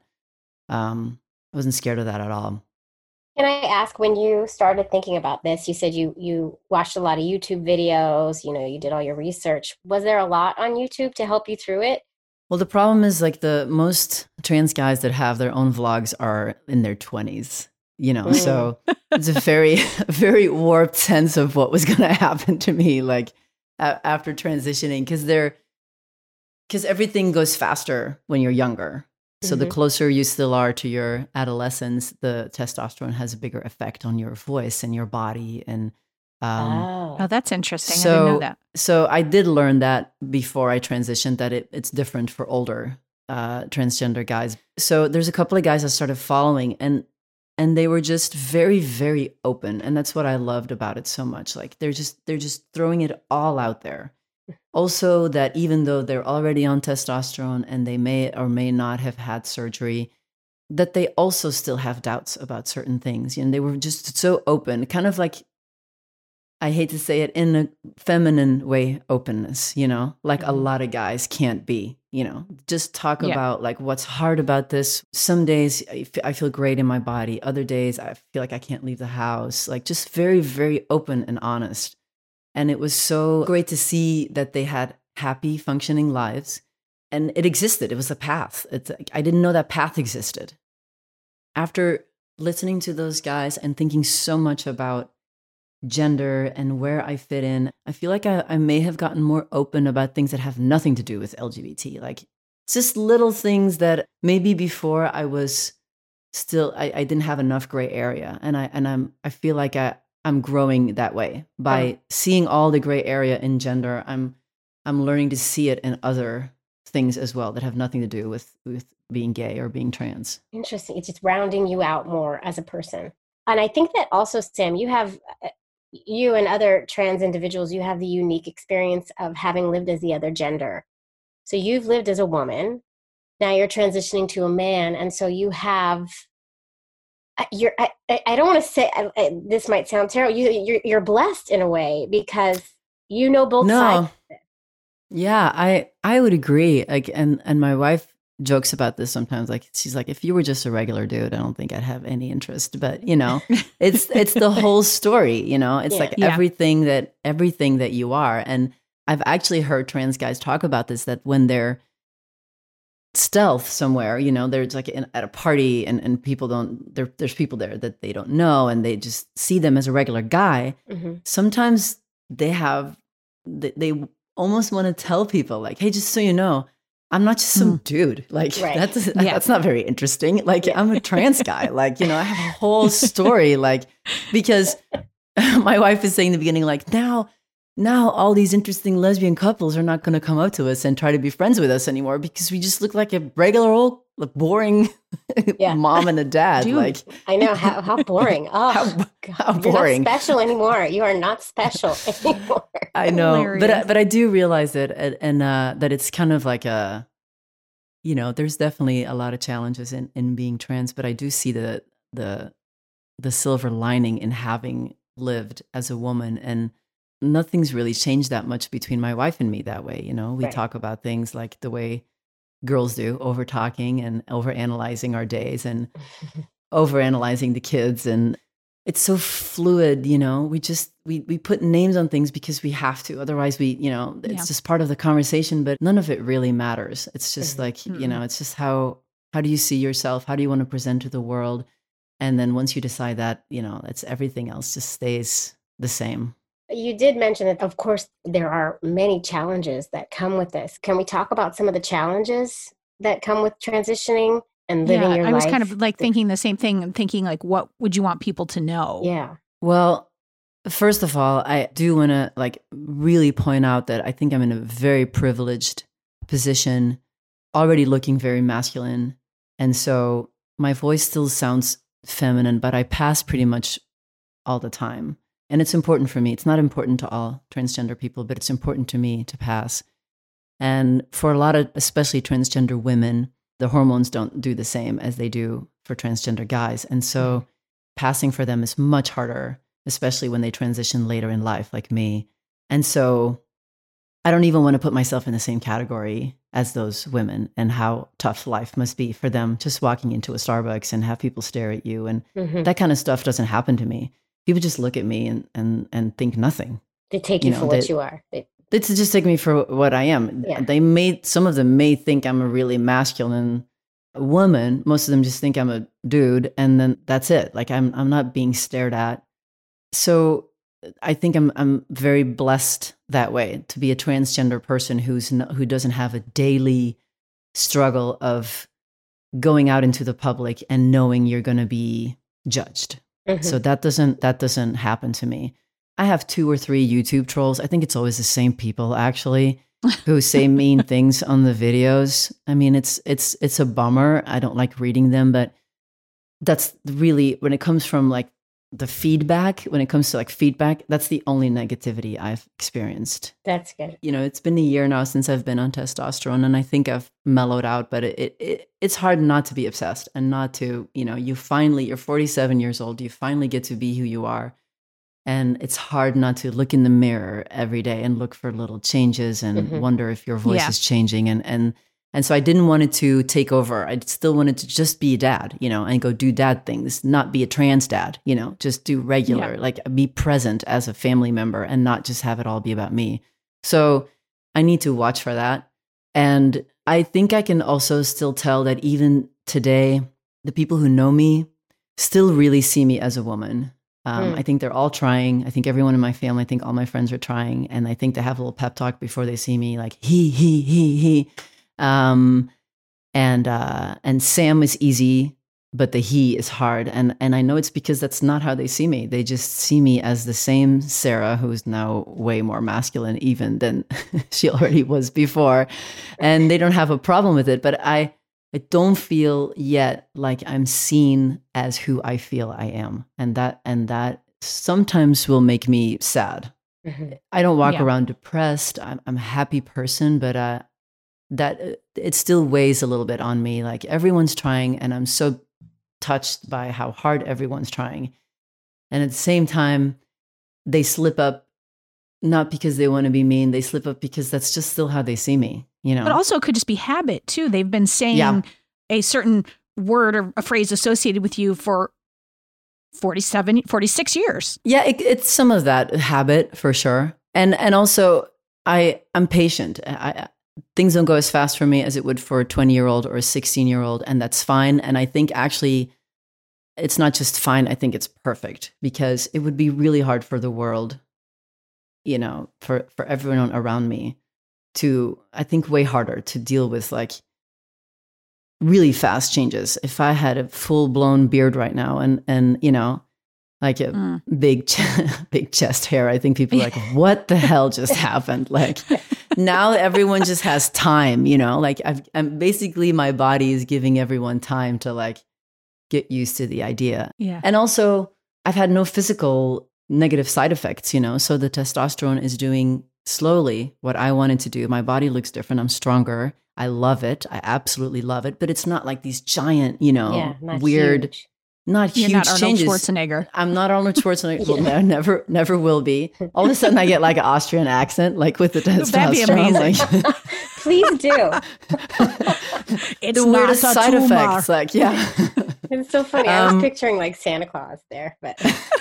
Um, I wasn't scared of that at all. can I ask, when you started thinking about this, you said you you watched a lot of YouTube videos, you know, you did all your research. Was there a lot on YouTube to help you through it? Well, the problem is like the most trans guys that have their own vlogs are in their twenties, you know, so it's a very, very warped sense of what was going to happen to me, like a- after transitioning, because they're, because everything goes faster when you're younger. So the Mhm. closer you still are to your adolescence, the testosterone has a bigger effect on your voice and your body. And um, oh. Oh, that's interesting. I so, didn't know that. so I did learn that before I transitioned, that it, it's different for older uh, transgender guys. So there's a couple of guys I started following, and and they were just very, very open, and that's what I loved about it so much. Like they're just they're just throwing it all out there. Also, that even though they're already on testosterone and they may or may not have had surgery, that they also still have doubts about certain things. And they were just so open, kind of like, I hate to say it, in a feminine way, openness, you know, like a Mhm. lot of guys can't be, you know, just talk Yeah. about like what's hard about this. Some days I fe- I feel great in my body. Other days I feel like I can't leave the house, like just very, very open and honest. And it was so great to see that they had happy, functioning lives, and it existed. It was a path. It's, I didn't know that path existed. After listening to those guys and thinking so much about gender and where I fit in, I feel like I, I may have gotten more open about things that have nothing to do with L G B T. Like it's just little things that maybe before I was still, I, I didn't have enough gray area. And I and I'm I feel like I, I'm growing that way by Oh. seeing all the gray area in gender. I'm I'm learning to see it in other things as well that have nothing to do with with being gay or being trans. Interesting. It's just rounding you out more as a person. And I think that also, Sam, you have, uh, you and other trans individuals, you have the unique experience of having lived as the other gender. So you've lived as a woman. Now you're transitioning to a man. And so you have, uh, you're, I, I I don't want to say, I, I, this might sound terrible. You, you're, you're blessed in a way because you know both sides. No. Yeah, I I would agree. Like, and and my wife jokes about this sometimes. Like, she's like, if you were just a regular dude, I don't think I'd have any interest. But you know, it's it's the whole story. You know, it's Yeah. like Yeah. everything that everything that you are. And I've actually heard trans guys talk about this, that when they're stealth somewhere, you know, there's like in, at a party and, and people don't, there, there's people there that they don't know and they just see them as a regular guy. Mhm. Sometimes they have, they, they almost want to tell people like, hey, just so you know, I'm not just some dude. Like Right. that's, Yeah. that's not very interesting. Like I'm a trans guy. Like, you know, I have a whole story, like, because my wife is saying in the beginning, like now, now all these interesting lesbian couples are not going to come up to us and try to be friends with us anymore because we just look like a regular old like, boring Yeah. mom and a dad. Dude. Like I know how how boring. Oh, how, God. how You're boring. not special anymore. You are not special anymore. I know, but I, Hilarious. but I do realize it, and, and uh, that it's kind of like a, you know, there's definitely a lot of challenges in, in being trans, but I do see the the the silver lining in having lived as a woman, and nothing's really changed that much between my wife and me that way. You know, we Right. talk about things like the way girls do, over talking and over analyzing our days and over analyzing the kids, and it's so fluid, you know. We just we we put names on things because we have to. Otherwise, we you know it's Yeah. just part of the conversation. But none of it really matters. It's just Mhm. like you Mm-mm. know, it's just how how do you see yourself? How do you want to present to the world? And then once you decide that, you know, it's everything else just stays the same. You did mention that, of course, there are many challenges that come with this. Can we talk about some of the challenges that come with transitioning and living Yeah, your I life? was kind of like thinking the same thing and thinking like, what would you want people to know? Yeah. Well, first of all, I do want to like really point out that I think I'm in a very privileged position, already looking very masculine. And so my voice still sounds feminine, but I pass pretty much all the time. And it's important for me. It's not important to all transgender people, but it's important to me to pass. And for a lot of, especially transgender women, the hormones don't do the same as they do for transgender guys. And so passing for them is much harder, especially when they transition later in life, like me. And so I don't even want to put myself in the same category as those women, and how tough life must be for them just walking into a Starbucks and have people stare at you. And Mhm. that kind of stuff doesn't happen to me. People just look at me and, and, and think nothing. They take you you know, for what they- you are. They, They just take me for what I am. Yeah. They may, some of them may think I'm a really masculine woman. Most of them just think I'm a dude, and then that's it. Like I'm, I'm not being stared at. So I think I'm, I'm very blessed that way to be a transgender person who's no, who doesn't have a daily struggle of going out into the public and knowing you're going to be judged. Mhm. So that doesn't that doesn't happen to me. I have two or three YouTube trolls. I think it's always the same people actually who say mean things on the videos. I mean, it's it's it's a bummer. I don't like reading them, but that's really when it comes from like the feedback, when it comes to like feedback, that's the only negativity I've experienced. That's good. You know, it's been a year now since I've been on testosterone, and I think I've mellowed out, but it, it, it it's hard not to be obsessed and not to, you know, you finally, you're forty-seven years old, you finally get to be who you are. And it's hard not to look in the mirror every day and look for little changes and Mhm. wonder if your voice Yeah. is changing. And, and, and so I didn't want it to take over. I still wanted to just be a dad, you know, and go do dad things, not be a trans dad, you know, just do regular, like be present as a family member and not just have it all be about me. So I need to watch for that. And I think I can also still tell that even today, the people who know me still really see me as a woman. Um, Mm. I think they're all trying. I think everyone in my family, I think all my friends are trying. And I think they have a little pep talk before they see me, like he, he, he, he. Um, and uh, and Sam is easy, but the he is hard. And and I know it's because that's not how they see me. They just see me as the same Sarah, who's now way more masculine even than she already was before. And they don't have a problem with it. But I I don't feel yet like I'm seen as who I feel I am. And that and that sometimes will make me sad. Mhm. I don't walk Yeah. around depressed. I'm, I'm a happy person, but uh, that uh, it still weighs a little bit on me. Like everyone's trying, and I'm so touched by how hard everyone's trying. And at the same time, they slip up not because they want to be mean. They slip up because that's just still how they see me. You know. But also it could just be habit too. They've been saying Yeah. a certain word or a phrase associated with you for forty-seven, forty-six years. Yeah, it, it's some of that habit for sure, and and also I I'm patient. I, I, things don't go as fast for me as it would for a twenty year old or a sixteen year old, and that's fine. And I think actually, it's not just fine. I think it's perfect because it would be really hard for the world, you know, for for everyone around me to I think way harder to deal with like really fast changes. If I had a full blown beard right now and and you know like a Mm. big, ch- big chest hair. I think people are like, what the hell just happened? Like now everyone just has time, you know, like I've, I'm basically my body is giving everyone time to like get used to the idea. Yeah. And also I've had no physical negative side effects, you know, so the testosterone is doing slowly what I wanted to do. My body looks different. I'm stronger. I love it. I absolutely love it. But it's not like these giant, you know, Yeah, not weird, huge. not You're huge not Arnold changes. Schwarzenegger. I'm not Arnold Schwarzenegger. Well, Yeah. no, never, never will be. All of a sudden, I get like an Austrian accent, like with the testosterone. That'd be amazing. Like, Please do. It's the not weirdest a side tumor. effects. Like, yeah. It's so funny. I was Um, picturing like Santa Claus there, but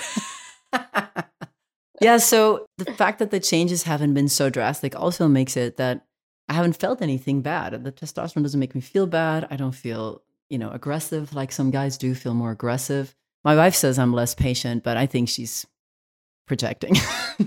Yeah. So the fact that the changes haven't been so drastic also makes it that I haven't felt anything bad. The testosterone doesn't make me feel bad. I don't feel, you know, aggressive like some guys do feel more aggressive. My wife says I'm less patient, but I think she's projecting.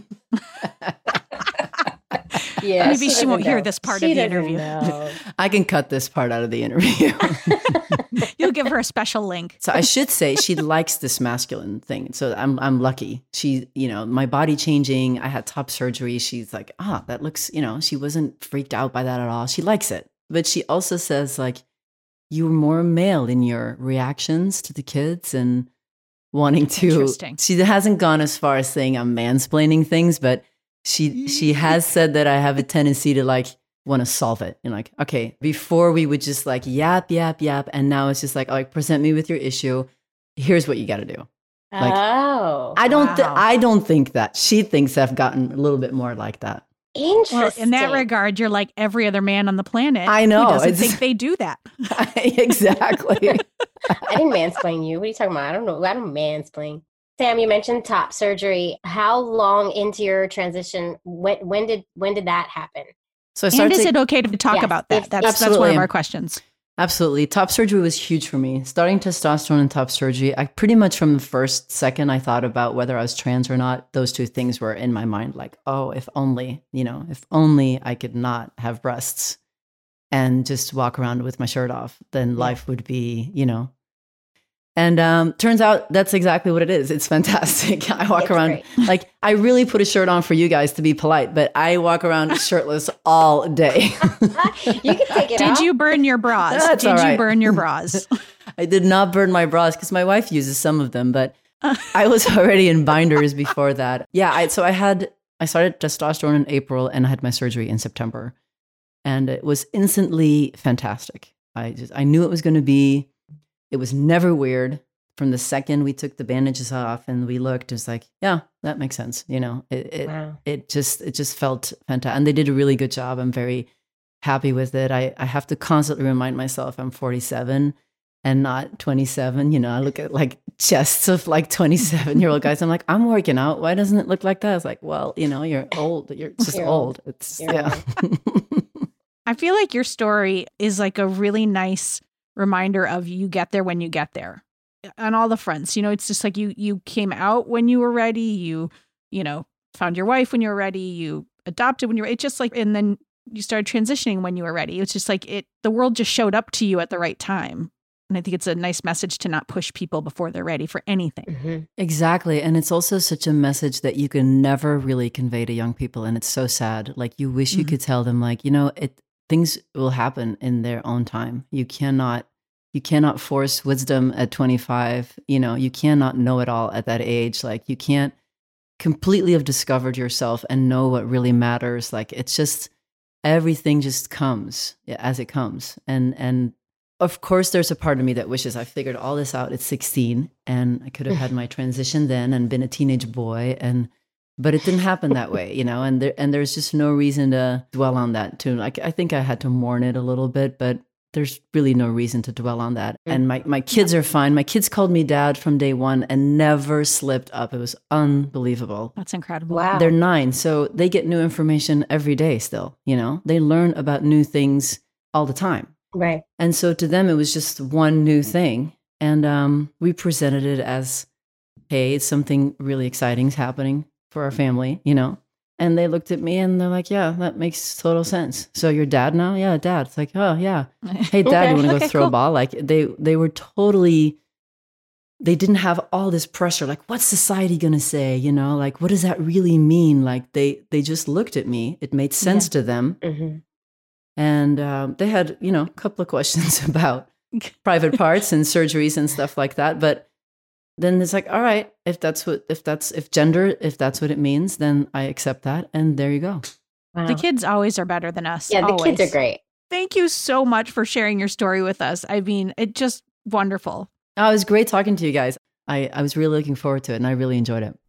yeah, Maybe she doesn't won't hear know. this part She of the doesn't interview. know. I can cut this part out of the interview. You'll give her a special link. So I should say she likes this masculine thing. So I'm I'm lucky. She, you know, my body changing. I had top surgery. She's like, ah, that looks, you know, she wasn't freaked out by that at all. She likes it. But she also says like, you were more male in your reactions to the kids and wanting to. Interesting. She hasn't gone as far as saying I'm mansplaining things, but she she has said that I have a tendency to like want to solve it and like, okay, before we would just like yap yap yap, and now it's just like, like present me with your issue. Here's what you got to do. Like, oh, I don't th- Wow. I don't think that. She thinks I've gotten a little bit more like that. interesting. Well, in that regard, you're like every other man on the planet. I know, Who doesn't it's- think they do that? Exactly. I didn't mansplain you. What are you talking about? I don't know. I don't mansplain. Sam, you mentioned top surgery. How long into your transition? When when did when did that happen? So I And started is to- it okay to talk Yes, about that? if- That's that's one Absolutely. of our questions. Absolutely. Top surgery was huge for me. Starting testosterone and top surgery, I pretty much from the first second I thought about whether I was trans or not, those two things were in my mind. Like, oh, if only, you know, if only I could not have breasts and just walk around with my shirt off, then life would be, you know. And um, turns out that's exactly what it is. It's fantastic. I walk It's around great. like I really put a shirt on for you guys to be polite, but I walk around shirtless all day. You can take it Did off. you burn your bras? That's Did all you right. burn your bras? I did not burn my bras because my wife uses some of them, but I was already in binders before that. Yeah, I, so I had I started testosterone in April and I had my surgery in September, and it was instantly fantastic. I just I knew it was going to be. It was never weird. From the second we took the bandages off and we looked, it was like, yeah, that makes sense. You know, it it, Wow. it just it just felt fantastic, and they did a really good job. I'm very happy with it. I I have to constantly remind myself I'm forty-seven and not twenty-seven. You know, I look at like chests of like twenty-seven year old guys. I'm like, I'm working out. Why doesn't it look like that? It's like, well, you know, you're old. You're just You're old. old. It's You're yeah. I feel like your story is like a really nice reminder of you get there when you get there. On all the fronts, you know, it's just like you you came out when you were ready. You you know found your wife when you were ready. You adopted when you were. It's just like, and then you started transitioning when you were ready. It's just like it. The world just showed up to you at the right time, and I think it's a nice message to not push people before they're ready for anything. Mhm. Exactly. And it's also such a message that you can never really convey to young people. And it's so sad. Like you wish you Mhm. could tell them, like, you know, it things will happen in their own time. You cannot you cannot force wisdom at twenty-five. You know, you cannot know it all at that age. Like you can't completely have discovered yourself and know what really matters. Like it's just everything just comes as it comes. And and of course, there's a part of me that wishes I figured all this out at sixteen and I could have had my transition then and been a teenage boy. And but it didn't happen that way, you know. And there and there's just no reason to dwell on that too. Like I think I had to mourn it a little bit, but there's really no reason to dwell on that. And my my kids are fine. My kids called me dad from day one and never slipped up. It was unbelievable. That's incredible. Wow. They're nine, so they get new information every day still, you know. They learn about new things all the time. Right. And so to them, it was just one new thing. And um, we presented it as, hey, it's something really exciting is happening for our family, you know? And they looked at me and they're like, yeah, that makes total sense. So you're dad now? Yeah, dad. It's like, oh, yeah. Hey, dad, you want to go Okay, throw cool. a ball? Like they, they were totally they didn't have all this pressure. Like, what's society going to say? You know, like, what does that really mean? Like, they, they just looked at me. It made sense Yeah. to them. Mm-hmm. And um, they had, you know, a couple of questions about private parts and surgeries and stuff like that. But then it's like, all right, if that's what, if that's, if gender, if that's what it means, then I accept that. And there you go. Wow. The kids always are better than us. yeah, the always. kids are great. Thank you so much for sharing your story with us. I mean, it just wonderful. Oh, it was great talking to you guys. I, I was really looking forward to it and I really enjoyed it.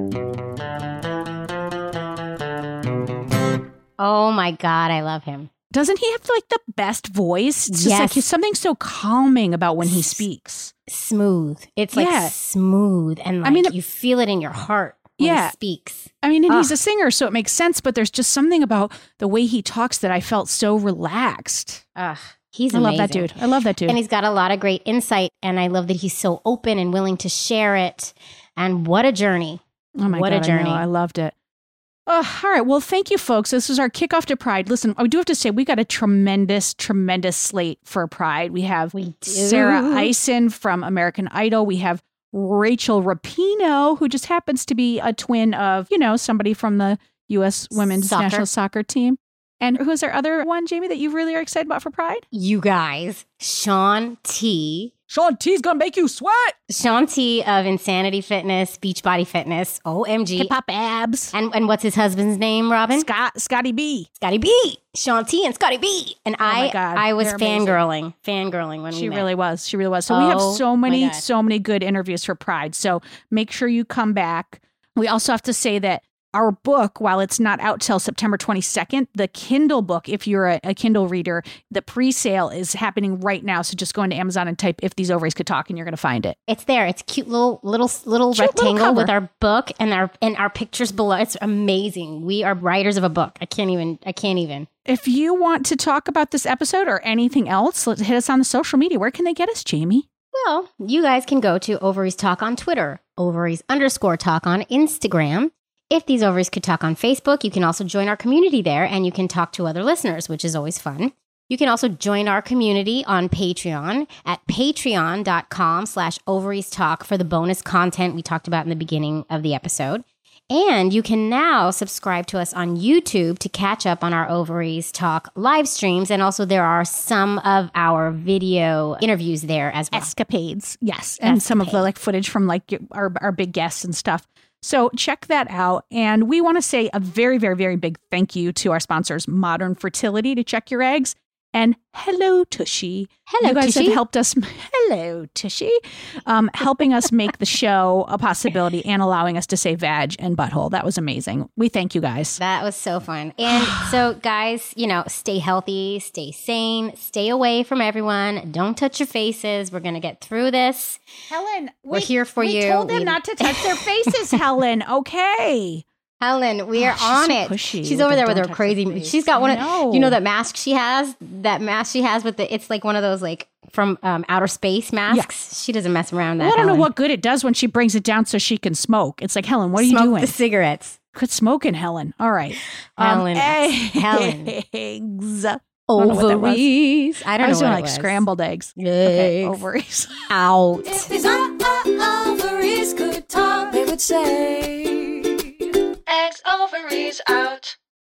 Oh my God, I love him. Doesn't he have like the best voice? It's just Yes. like he's something so calming about when he speaks. Smooth. It's like Yeah. smooth and like I mean, you feel it in your heart when Yeah. he speaks. I mean, and he's Ah. a singer, so it makes sense, but there's just something about the way he talks that I felt so relaxed. Ugh, he's I amazing. love that dude. I love that dude. And he's got a lot of great insight, and I love that he's so open and willing to share it. And what a journey. Oh my What God, a journey. I, know. I loved it. Oh, all right. Well, thank you, folks. This is our kickoff to Pride. Listen, I do have to say, we got a tremendous, tremendous slate for Pride. We have We do. Sarah Eisen from American Idol. We have Rachel Rapino, who just happens to be a twin of, you know, somebody from the U S women's Soccer. national soccer team. And who's our other one, Jamie, that you really are excited about for Pride? You guys, Sean T. Sean T's gonna make you sweat. Sean T of Insanity Fitness, Beachbody Fitness, O M G. Hip hop abs. And and what's his husband's name, Robin? Scott, Scotty B. Scotty B. Sean T and Scotty B. And Oh my I God, I was they're amazing. fangirling, fangirling when we She met. really was. She really was. So we have Oh so my many, God. so many good interviews for Pride. So make sure you come back. We also have to say that our book, while it's not out till September twenty-second, the Kindle book, if you're a, a Kindle reader, the pre-sale is happening right now. So just go into Amazon and type "If These Ovaries Could Talk" and you're going to find it. It's there. It's a cute little little little Cute little rectangle with cover. our book and our and our pictures below. It's amazing. We are writers of a book. I can't even I can't even. If you want to talk about this episode or anything else, let's hit us on the social media. Where can they get us, Jamie? Well, you guys can go to Ovaries Talk on Twitter, Ovaries underscore Talk on Instagram. If These Ovaries Could Talk on Facebook, you can also join our community there and you can talk to other listeners, which is always fun. You can also join our community on Patreon at patreon.com slash ovaries talk for the bonus content we talked about in the beginning of the episode. And you can now subscribe to us on YouTube to catch up on our Ovaries Talk live streams. And also there are some of our video interviews there as well. Escapades. Yes. And some of the Escapades. like footage from like our, our big guests and stuff. So check that out. And we want to say a very, very, very big thank you to our sponsors, Modern Fertility, to check your eggs. And Hello Tushy. Hello, You guys Tushy. have helped us. Hello Tushy. Um, helping us make the show a possibility and allowing us to say vag and butthole. That was amazing. We thank you guys. That was so fun. And so, guys, you know, stay healthy, stay sane, stay away from everyone. Don't touch your faces. We're going to get through this. Helen, We're here for we you. told them We- not to touch their faces, Helen. Okay. Helen, we are Oh, she's on so it. pushy She's with over the there with don't her touch crazy. the face. She's got one I of, know. you know, that mask she has, that mask she has with the, it's like one of those like from um, outer space masks. She doesn't mess around that. Well, I don't know Helen. what good it does when she brings it down so she can smoke. It's like, Helen, what are you Smoke doing? the cigarettes. Quit smoking, Helen. All right. Helen. eggs. Helen. Eggs. I don't know what that was. Ovaries. I don't I was know doing what like it was. scrambled eggs. Okay, Eggs. ovaries. Out. If these o- o- ovaries could talk, they would say. Eggs, ovaries out.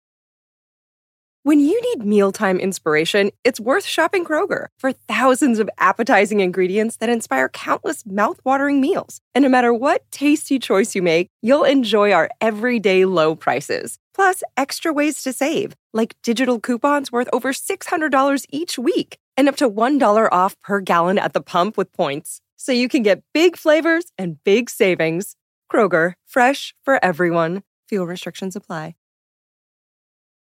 When you need mealtime inspiration, it's worth shopping Kroger for thousands of appetizing ingredients that inspire countless mouthwatering meals. And no matter what tasty choice you make, you'll enjoy our everyday low prices. Plus, extra ways to save, like digital coupons worth over six hundred dollars each week and up to one dollar off per gallon at the pump with points. So you can get big flavors and big savings. Kroger, fresh for everyone. Fuel restrictions apply.